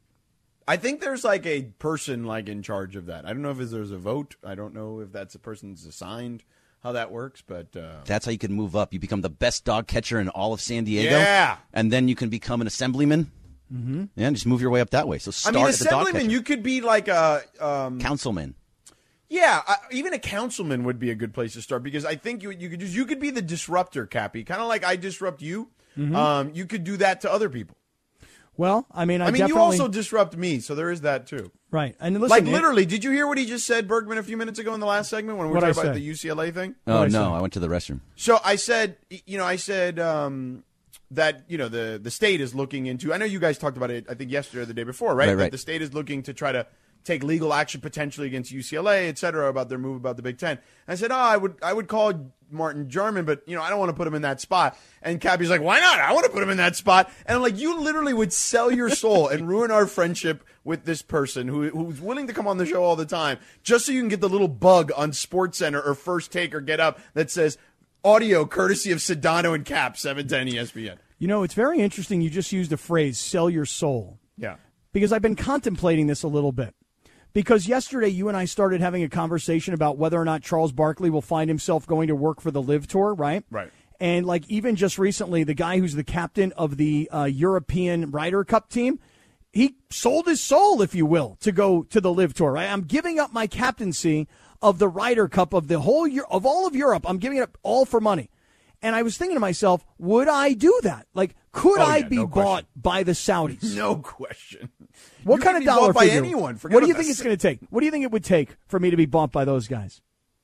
S5: I think there's like a person like in charge of that. I don't know if there's a vote. I don't know if that's a person's assigned. How that works, but uh,
S11: That's how you can move up. You become the best dog catcher in all of San Diego.
S5: Yeah.
S11: And then you can become an assemblyman. Mm-hmm. Yeah, and just move your way up that way. So
S5: I
S11: start
S5: mean,
S11: at the dog
S5: assemblyman,
S11: catcher.
S5: you could be like a um,
S11: Councilman.
S5: yeah, uh, even a councilman would be a good place to start because I think you you could just you could be the disruptor, Cappy, kind of like I disrupt you.
S1: Mm-hmm.
S5: Um, you could do that to other people.
S1: Well, I mean, I,
S5: I mean, you
S1: definitely,
S5: also disrupt me, so there is that too.
S1: right. And listen,
S5: Like
S1: it-
S5: literally, did you hear what he just said, Bergman, a few minutes ago in the last segment when we were
S1: What'd I
S5: talking about
S1: say?
S5: the U C L A thing?
S11: Oh,
S1: What'd I
S11: no.
S1: say?
S11: I went to the restroom.
S5: So I said, you know, I said um, that you know the the state is looking into. I know you guys talked about it. I think yesterday or the day before, right?
S11: Right,
S5: That
S11: right.
S5: the state is looking to try to take legal action potentially against U C L A, et cetera, about their move about the Big Ten. And I said, oh, I would I would call Martin Jarman, but you know, I don't want to put him in that spot. And Cappy's like, why not? I want to put him in that spot. And I'm like, you literally would sell your soul and ruin our friendship with this person who who's willing to come on the show all the time just so you can get the little bug on SportsCenter or First Take or Get Up that says audio courtesy of Sedano and Cap, seven ten E S P N.
S1: You know, it's very interesting. You just used the phrase "sell your soul."
S5: Yeah.
S1: Because I've been contemplating this a little bit. Because yesterday you and I started having a conversation about whether or not Charles Barkley will find himself going to work for the Live Tour, right?
S5: Right.
S1: And like even just recently, the guy who's the captain of the uh, European Ryder Cup team, he sold his soul, if you will, to go to the Live Tour. Right? I'm giving up my captaincy of the Ryder Cup of the whole year of all of Europe. I'm giving it up all for money. And I was thinking to myself, would I do that? Like, could
S5: oh,
S1: I
S5: yeah,
S1: be
S5: no
S1: bought by the Saudis?
S5: No question.
S1: What
S5: You
S1: kind
S5: can
S1: of
S5: be
S1: dollar
S5: bought by
S1: figure?
S5: anyone. Forget
S1: What do you
S5: about
S1: think
S5: that.
S1: it's going to take? What do you think it would take for me to be bought by those guys?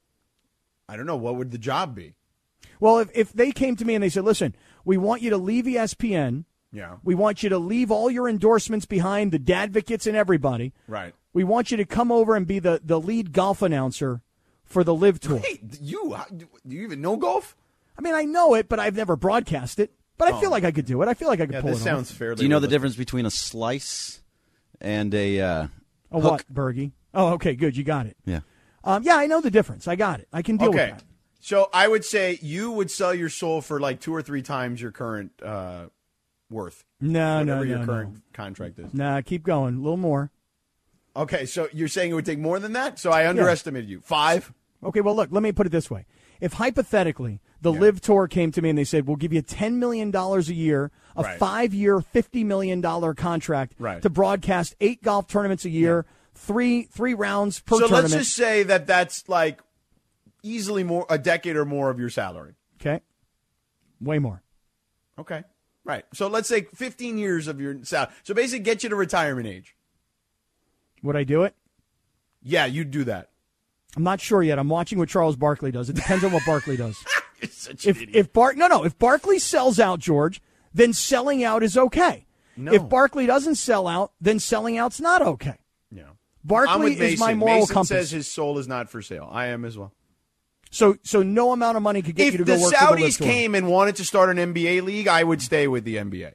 S5: I don't know. What would the job be?
S1: Well, if, if they came to me and they said, listen, we want you to leave E S P N.
S5: Yeah.
S1: We want you to leave all your endorsements behind, the dadvocates and everybody.
S5: Right.
S1: We want you to come over and be the, the lead golf announcer for the Live Tour.
S5: Hey, you, how- do you even know golf?
S1: I mean, I know it, but I've never broadcast it. But I
S5: Oh.
S1: feel like I could do it. I feel like I could
S5: Yeah,
S1: pull
S5: this
S1: it
S5: sounds
S1: off.
S5: fairly.
S11: Do you know the
S5: realistic.
S11: difference between a slice and a uh,
S1: A
S11: hook?
S1: what, Bergie? Oh, okay, good. You got it.
S11: Yeah.
S1: Um, yeah, I know the difference. I got it. I can deal
S5: Okay.
S1: with that.
S5: So I would say you would sell your soul for like two or three times your current uh, worth.
S1: No, no,
S5: whatever
S1: no,
S5: your current
S1: no.
S5: contract is.
S1: Nah, keep going. A little more.
S5: Okay, so you're saying it would take more than that? So I underestimated you. Five?
S1: Okay, well, look, let me put it this way. If hypothetically the
S5: Yeah.
S1: Live Tour came to me and they said, we'll give you ten million dollars a year, a
S5: Right.
S1: five-year, fifty million dollars contract
S5: Right.
S1: to broadcast eight golf tournaments a year, three three rounds per
S5: So
S1: tournament.
S5: let's just say that that's like easily more a decade or more of your salary.
S1: Okay. Way more.
S5: Okay. Right. So let's say fifteen years of your salary. So basically get you to retirement age.
S1: Would I do it?
S5: Yeah, you'd do that.
S1: I'm not sure yet. I'm watching what Charles Barkley does. It depends on what Barkley does.
S5: You're such an
S1: If
S5: idiot.
S1: if Bar no no if Barkley sells out, George, then selling out is okay.
S5: No.
S1: If Barkley doesn't sell out, then selling out's not okay.
S5: Yeah. I'm
S1: Barkley
S5: with
S1: is my
S5: Mason.
S1: moral
S5: Mason
S1: compass.
S5: says his soul is not for sale. I am as well.
S1: So so no amount of money could get
S5: If
S1: you to
S5: the
S1: go work for the Live
S5: Saudis
S1: Tour.
S5: came and wanted to start an N B A league, I would stay with the N B A.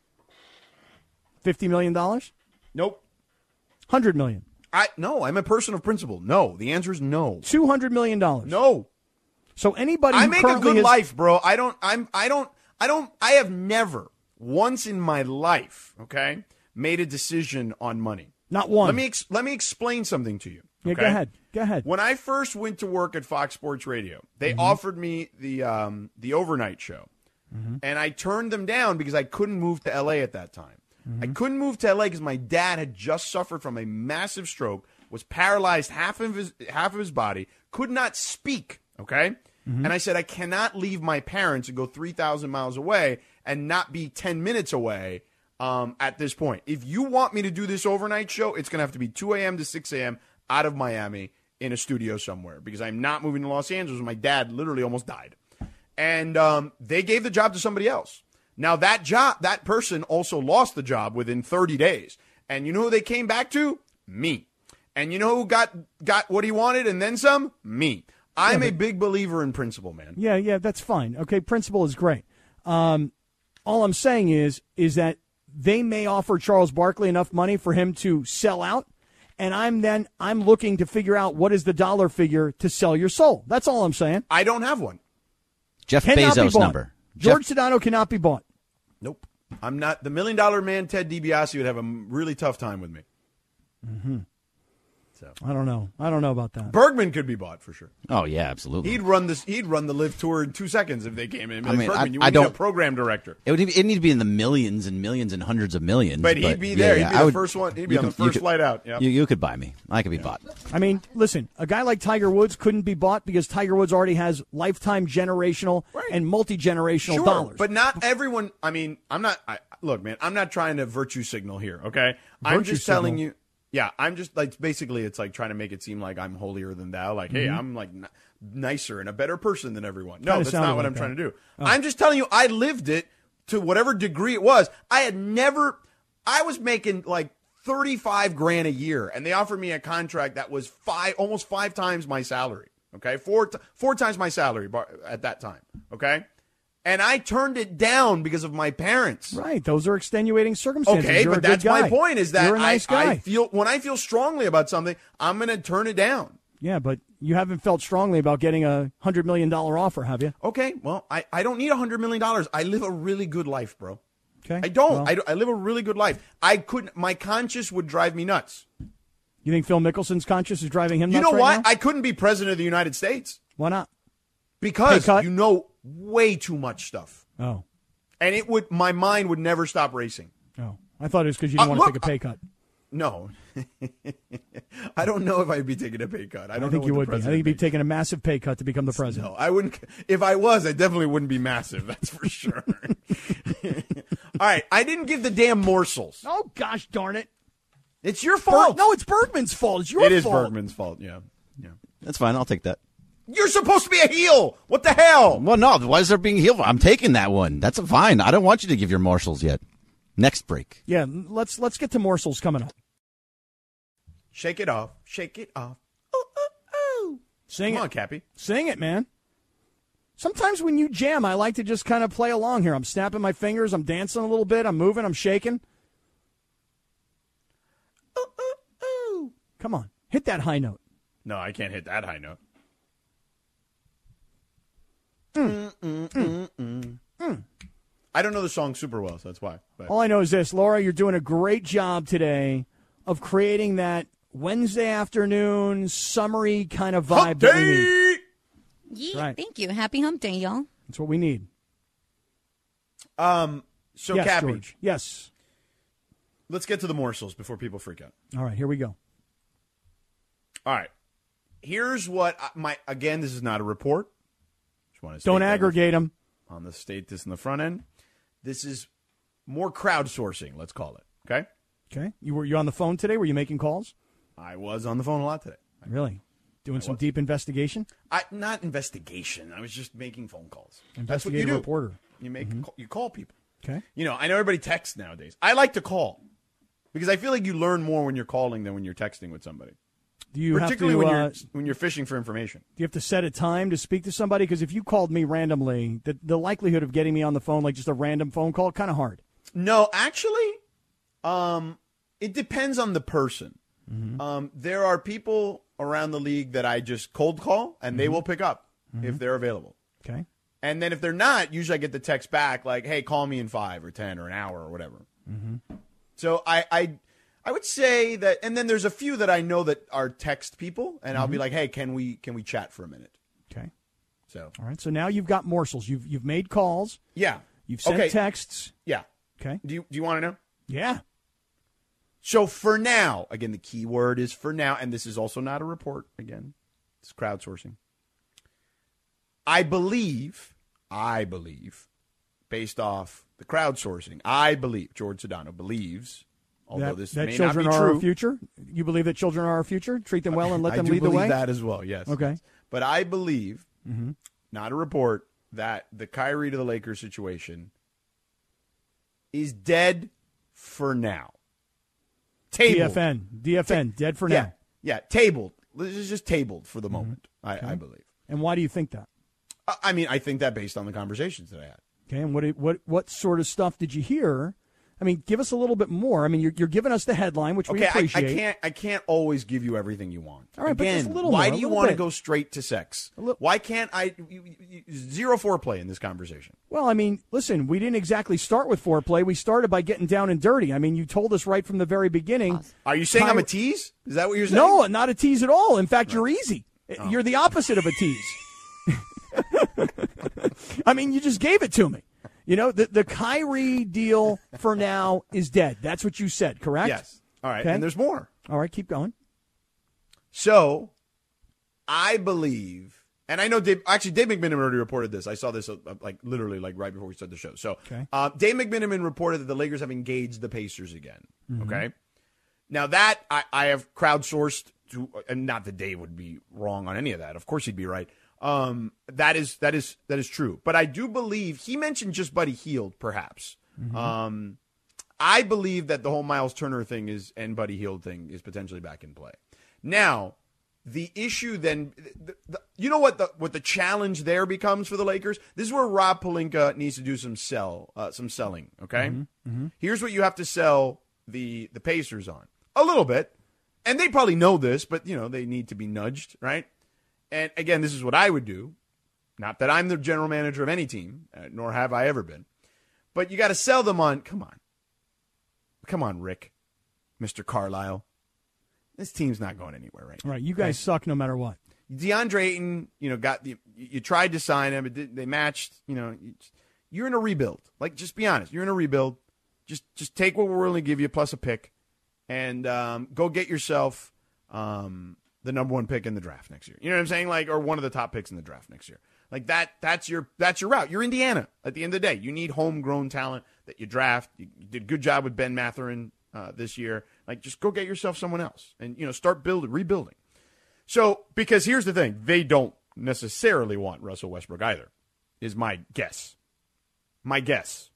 S1: Fifty million dollars,
S5: Nope.
S1: hundred million,
S5: I no, I'm a person of principle. No. The answer is no.
S1: two hundred million dollars.
S5: No.
S1: So anybody
S5: I
S1: who
S5: make a
S1: currently
S5: good
S1: has,
S5: life, bro. I don't I'm I don't I don't I have never once in my life, okay, made a decision on money.
S1: not one.
S5: Let me ex- let me explain something to you.
S1: yeah,
S5: okay?
S1: go ahead. Go ahead.
S5: When I first went to work at Fox Sports Radio, they
S1: Mm-hmm.
S5: offered me the um, the overnight show,
S1: Mm-hmm.
S5: and I turned them down because I couldn't move to L A at that time.
S1: Mm-hmm.
S5: I couldn't move to L A because my dad had just suffered from a massive stroke, was paralyzed half of his half of his body, could not speak. Okay,
S1: Mm-hmm.
S5: and I said I cannot leave my parents and go three thousand miles away and not be ten minutes away. Um, at this point, if you want me to do this overnight show, it's going to have to be two a.m. to six a.m. out of Miami in a studio somewhere because I'm not moving to Los Angeles. My dad literally almost died. And um, they gave the job to somebody else. Now, that job, that person also lost the job within thirty days. And you know who they came back to? Me. And you know who got, got what he wanted and then some? Me. I'm a big believer in principle, man.
S1: Yeah, yeah, that's fine. Okay, principle is great. Um, all I'm saying is is that they may offer Charles Barkley enough money for him to sell out, and I'm then I'm looking to figure out what is the dollar figure to sell your soul. That's all I'm saying.
S5: I don't have one.
S11: Jeff
S1: Cannot be
S11: Bezos'
S1: bought.
S11: number.
S1: George
S11: Jeff,
S1: Sedano cannot be bought.
S5: Nope. I'm not. The million dollar man, Ted DiBiase, would have a really tough time with me.
S1: Mm-hmm. So I don't know. I don't know about that.
S5: Bergman could be bought for sure.
S11: oh yeah, absolutely.
S5: He'd run this. He'd run the Live Tour in two seconds if they came in.
S11: I
S5: Like,
S11: mean,
S5: Bergman,
S11: I-
S5: you
S11: I
S5: would need a
S11: don't-
S5: program director.
S11: It would it need to be in the millions and millions and hundreds of millions.
S5: But he'd be
S11: yeah,
S5: there.
S11: yeah,
S5: He'd be
S11: I
S5: the
S11: would-
S5: first one. He'd be
S11: you
S5: on the
S11: could- you
S5: first
S11: could-
S5: flight out. Yep.
S11: You you could buy me. I could be bought.
S1: I mean, listen, a guy like Tiger Woods couldn't be bought because Tiger Woods already has lifetime generational
S5: Right.
S1: and multi-generational
S5: Sure,
S1: dollars.
S5: but not everyone. I mean, I'm not. I, look, man, I'm not trying to virtue signal here. Okay, I'm
S1: Virtue
S5: just telling
S1: signal?
S5: you. Yeah, I'm just like basically, it's like trying to make it seem like I'm holier than thou. Like, hey, I'm like n- nicer and a better person than everyone. No,
S1: Kinda
S5: that's
S1: sounded
S5: not what
S1: like
S5: I'm
S1: that.
S5: trying to do. I'm just telling you, I lived it to whatever degree it was. I had never. I was making like thirty-five grand a year, and they offered me a contract that was five, almost five times my salary. Okay, four t- four times my salary bar- at that time. Okay. And I turned it down because of my parents.
S1: right, those are extenuating circumstances.
S5: Okay,
S1: You're a
S5: but
S1: good
S5: that's my
S1: guy.
S5: point is that
S1: You're a nice
S5: I,
S1: guy.
S5: I feel when I feel strongly about something, I'm going to turn it down.
S1: Yeah, but you haven't felt strongly about getting a hundred million dollar offer, have you?
S5: Okay, well, I, I don't need a hundred million dollars. I live a really good life, bro.
S1: Okay,
S5: I don't.
S1: Well,
S5: I, don't- I live a really good life. I couldn't. My conscience would drive me nuts.
S1: You think Phil Mickelson's conscience is driving him nuts
S5: You know
S1: right
S5: what?
S1: now?
S5: I couldn't be president of the United States.
S1: Why not?
S5: Because
S1: Pay cut?
S5: you know way too much stuff.
S1: Oh.
S5: And it would my mind would never stop racing.
S1: Oh. I thought it was because you didn't
S5: Uh,
S1: want to
S5: look,
S1: take a pay cut.
S5: No. I don't know if I'd be taking a pay cut. I
S1: I,
S5: don't
S1: think
S5: know
S1: you
S5: what
S1: would
S5: the
S1: be. I think
S5: president
S1: you'd be
S5: makes.
S1: taking a massive pay cut to become the president.
S5: No, I wouldn't. If I was, I definitely wouldn't be massive. That's for sure. All right. I didn't give the damn morsels.
S1: Oh, gosh darn it.
S5: It's your fault.
S1: Ber- no, it's Bergman's fault. It's your
S5: It is
S1: fault.
S5: Bergman's fault. Yeah. Yeah.
S11: That's fine. I'll take that.
S5: You're supposed to be a heel. What the hell?
S11: Well, no. Why is there being heel? I'm taking that one. That's fine. I don't want you to give your morsels yet. Next break.
S1: Yeah, let's let's get to morsels coming up.
S5: Shake it off. Shake it off. Ooh, ooh, ooh.
S1: Sing
S5: Come
S1: it.
S5: on, Cappy.
S1: Sing it, man. Sometimes when you jam, I like to just kind of play along here. I'm snapping my fingers. I'm dancing a little bit. I'm moving. I'm shaking.
S5: Ooh, ooh, ooh.
S1: Come on. Hit that high note.
S5: No, I can't hit that high note.
S1: Mm.
S5: Mm, mm, mm, mm. I don't know the song super well, so that's why. But.
S1: All I know is this. Laura, you're doing a great job today of creating that Wednesday afternoon, summery kind of vibe
S5: Hump
S1: that we need.
S5: day!
S9: Yeah,
S1: Right.
S9: thank you. Happy hump day, y'all.
S1: That's what we need.
S5: Um, so,
S1: yes,
S5: Cappy,
S1: George. Yes.
S5: let's get to the morsels before people freak out.
S1: All right, here we go.
S5: All right. Here's what I, my again. This is not a report. Just want to
S1: Don't
S5: state that
S1: aggregate them.
S5: on the state this in the front end. This is more crowdsourcing. Let's call it. Okay.
S1: Okay. You were you on the phone today? Were you making calls?
S5: I was on the phone a lot today.
S1: Really? Doing
S5: I
S1: some
S5: was.
S1: deep investigation?
S5: I not investigation. I was just making phone calls. That's what
S1: Investigative
S5: you do.
S1: reporter.
S5: You make you call people.
S1: Okay.
S5: You know, I know everybody texts nowadays. I like to call because I feel like you learn more when you're calling than when you're texting with somebody.
S1: Do you have to,
S5: Particularly when
S1: uh,
S5: you're when you're fishing for information.
S1: Do you have to set a time to speak to somebody? Because if you called me randomly, the, the likelihood of getting me on the phone, like just a random phone call, kind of hard.
S5: No, actually, um, it depends on the person.
S1: Mm-hmm.
S5: Um, there are people around the league that I just cold call, and they will pick up if they're available.
S1: Okay.
S5: And then if they're not, usually I get the text back like, hey, call me in five or ten or an hour or whatever.
S1: Mm-hmm.
S5: So I, I I would say that, and then there's a few that I know that are text people, and I'll be like, hey, can we can we chat for a minute?
S1: Okay.
S5: So
S1: All right. So now you've got morsels. You've you've made calls.
S5: yeah,
S1: You've sent
S5: Okay.
S1: texts.
S5: yeah.
S1: Okay.
S5: Do you do you want to know?
S1: Yeah.
S5: So for now, again, the key word is for now, and this is also not a report. Again, it's crowdsourcing. I believe, I believe, based off the crowdsourcing, I believe George Sedano believes, although
S1: that
S5: this
S1: that
S5: may
S1: children
S5: not be
S1: are
S5: true.
S1: our future. You believe that children are our future? Treat them well and let
S5: I
S1: them
S5: do
S1: lead the
S5: believe
S1: way.
S5: that as well. Yes.
S1: Okay.
S5: But I believe,
S1: Mm-hmm.
S5: not a report, that the Kyrie to the Lakers situation is dead for now. Tabled.
S1: D F N. D F N. Dead for
S5: yeah,
S1: now.
S5: yeah, tabled. This is just tabled for the
S1: Mm-hmm.
S5: moment. I, I believe.
S1: And why do you think that?
S5: I- I mean, I think that based on the conversations that I had.
S1: Okay. And what what what sort of stuff did you hear? I mean, give us a little bit more. I mean, you're you're giving us the headline, which we
S5: Okay, I, I
S1: appreciate.
S5: can't. I can't always give you everything you want.
S1: All right, but
S5: Again,
S1: just a little
S5: why
S1: more,
S5: do
S1: a
S5: you
S1: little
S5: want to
S1: bit.
S5: go straight to sex?
S1: little-
S5: Why can't I? You, you, zero foreplay in this conversation.
S1: Well, I mean, listen, we didn't exactly start with foreplay. We started by getting down and dirty. I mean, you told us right from the very beginning.
S5: Are you saying I'm a
S1: Kyrie-
S5: tease? Is that what you're saying?
S1: No, not a tease at all. In fact, you're easy. You're the opposite of a tease. I mean, you just gave it to me. You know, the, the Kyrie deal for now is dead. That's what you said, correct?
S5: Yes. All right.
S1: Okay.
S5: And there's more.
S1: All right, keep going.
S5: So, I believe, and I know Dave, actually Dave McMiniman already reported this. I saw this uh, like literally like right before we started the show. So,
S1: Okay.
S5: uh, Dave McMiniman reported that the Lakers have engaged the Pacers again.
S1: Mm-hmm.
S5: Okay. Now that I, I have crowdsourced to, and not that Dave would be wrong on any of that. Of course he'd be right. Um, that is that is that is true. But I do believe he mentioned just Buddy Hield, perhaps.
S1: Mm-hmm.
S5: Um, I believe that the whole Miles Turner thing is and Buddy Hield thing is potentially back in play. Now, the issue then, the, the, you know what the what the challenge there becomes for the Lakers? This is where Rob Pelinka needs to do some sell, uh, some selling. Okay,
S1: Mm-hmm.
S5: here's what you have to sell the the Pacers on a little bit, and they probably know this, but you know they need to be nudged, right? And again, this is what I would do. Not that I'm the general manager of any team, uh, nor have I ever been, but you got to sell them on. Come on, come on, Rick, Mister Carlisle. this team's not going anywhere right now.
S1: Right, you guys okay? suck no matter what.
S5: DeAndre Ayton, you know, got the you tried to sign him, but they matched. You know, you're in a rebuild. Like, just be honest, you're in a rebuild. Just just take what we're willing to give you plus a pick, and um, go get yourself um, the number one pick in the draft next year. You know what I'm saying? Like, or one of the top picks in the draft next year. Like that. That's your that's your route. You're Indiana. At the end of the day, you need homegrown talent that you draft. You did a good job with Ben Mathurin uh, this year. Like, just go get yourself someone else, and you know, start building, rebuilding. So, because here's the thing, they don't necessarily want Russell Westbrook either, is my guess. My guess.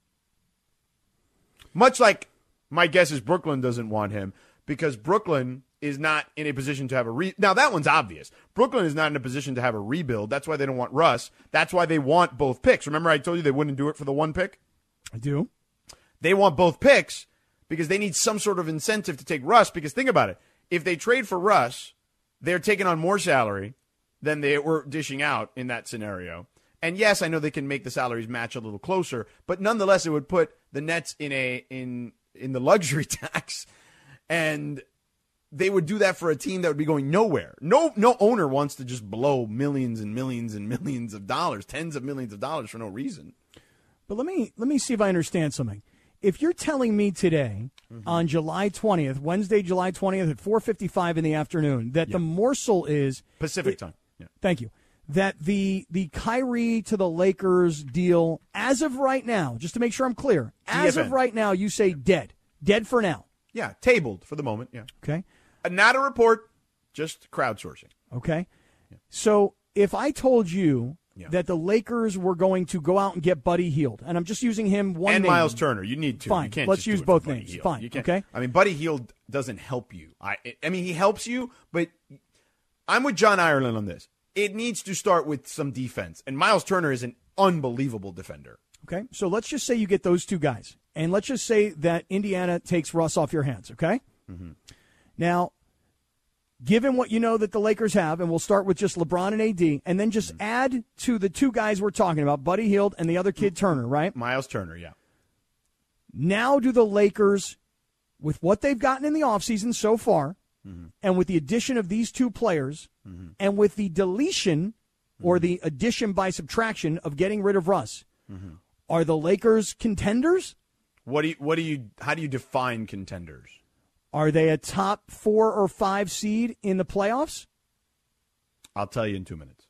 S5: Much like my guess is Brooklyn doesn't want him, because Brooklyn is not in a position to have a re- Now, that one's obvious. Brooklyn is not in a position to have a rebuild. That's why they don't want Russ. That's why they want both picks. Remember I told you they wouldn't do it for the one pick?
S1: I do.
S5: They want both picks because they need some sort of incentive to take Russ, because think about it. If they trade for Russ, they're taking on more salary than they were dishing out in that scenario. And yes, I know they can make the salaries match a little closer, but nonetheless, it would put the Nets in a in in the luxury tax, and they would do that for a team that would be going nowhere. No, no owner wants to just blow millions and millions and millions of dollars, tens of millions of dollars for no reason.
S1: But let me let me see if I understand something. If you're telling me today, mm-hmm. on July twentieth, Wednesday, July twentieth at four fifty-five in the afternoon, that yeah. the morsel is
S5: Pacific
S1: it,
S5: time. Yeah.
S1: Thank you. That the the Kyrie to the Lakers deal, as of right now, just to make sure I'm clear, as
S5: D F N.
S1: of right now, you say dead, dead for now.
S5: Yeah, tabled for the moment. Yeah.
S1: Okay.
S5: Uh, not a report, just crowdsourcing.
S1: Okay. Yeah. So if I told you. Yeah. That the Lakers were going to go out and get Buddy Hield, and I'm just using him one
S5: and
S1: name.
S5: Miles Turner. You need to.
S1: Fine.
S5: You can't
S1: Let's
S5: just
S1: use
S5: do it
S1: both
S5: for
S1: names.
S5: Hield.
S1: Fine.
S5: You can't.
S1: Okay.
S5: I mean, Buddy Hield doesn't help you. I. I mean, he helps you, but I'm with John Ireland on this. It needs to start with some defense, and Miles Turner is an unbelievable defender.
S1: Okay. So let's just say you get those two guys, and let's just say that Indiana takes Russ off your hands. Okay.
S5: Mm-hmm.
S1: Now. Given what you know that the Lakers have, and we'll start with just LeBron and A D, and then just mm-hmm. add to the two guys we're talking about, Buddy Hield and the other kid, Turner, right?
S5: Miles Turner, yeah.
S1: Now do the Lakers, with what they've gotten in the offseason so far, mm-hmm. and with the addition of these two players, mm-hmm. and with the deletion mm-hmm. or the addition by subtraction of getting rid of Russ, mm-hmm. are the Lakers contenders?
S5: What do you, what do you, how do you define contenders?
S1: Are they a top four or five seed in the playoffs?
S5: I'll tell you in two minutes.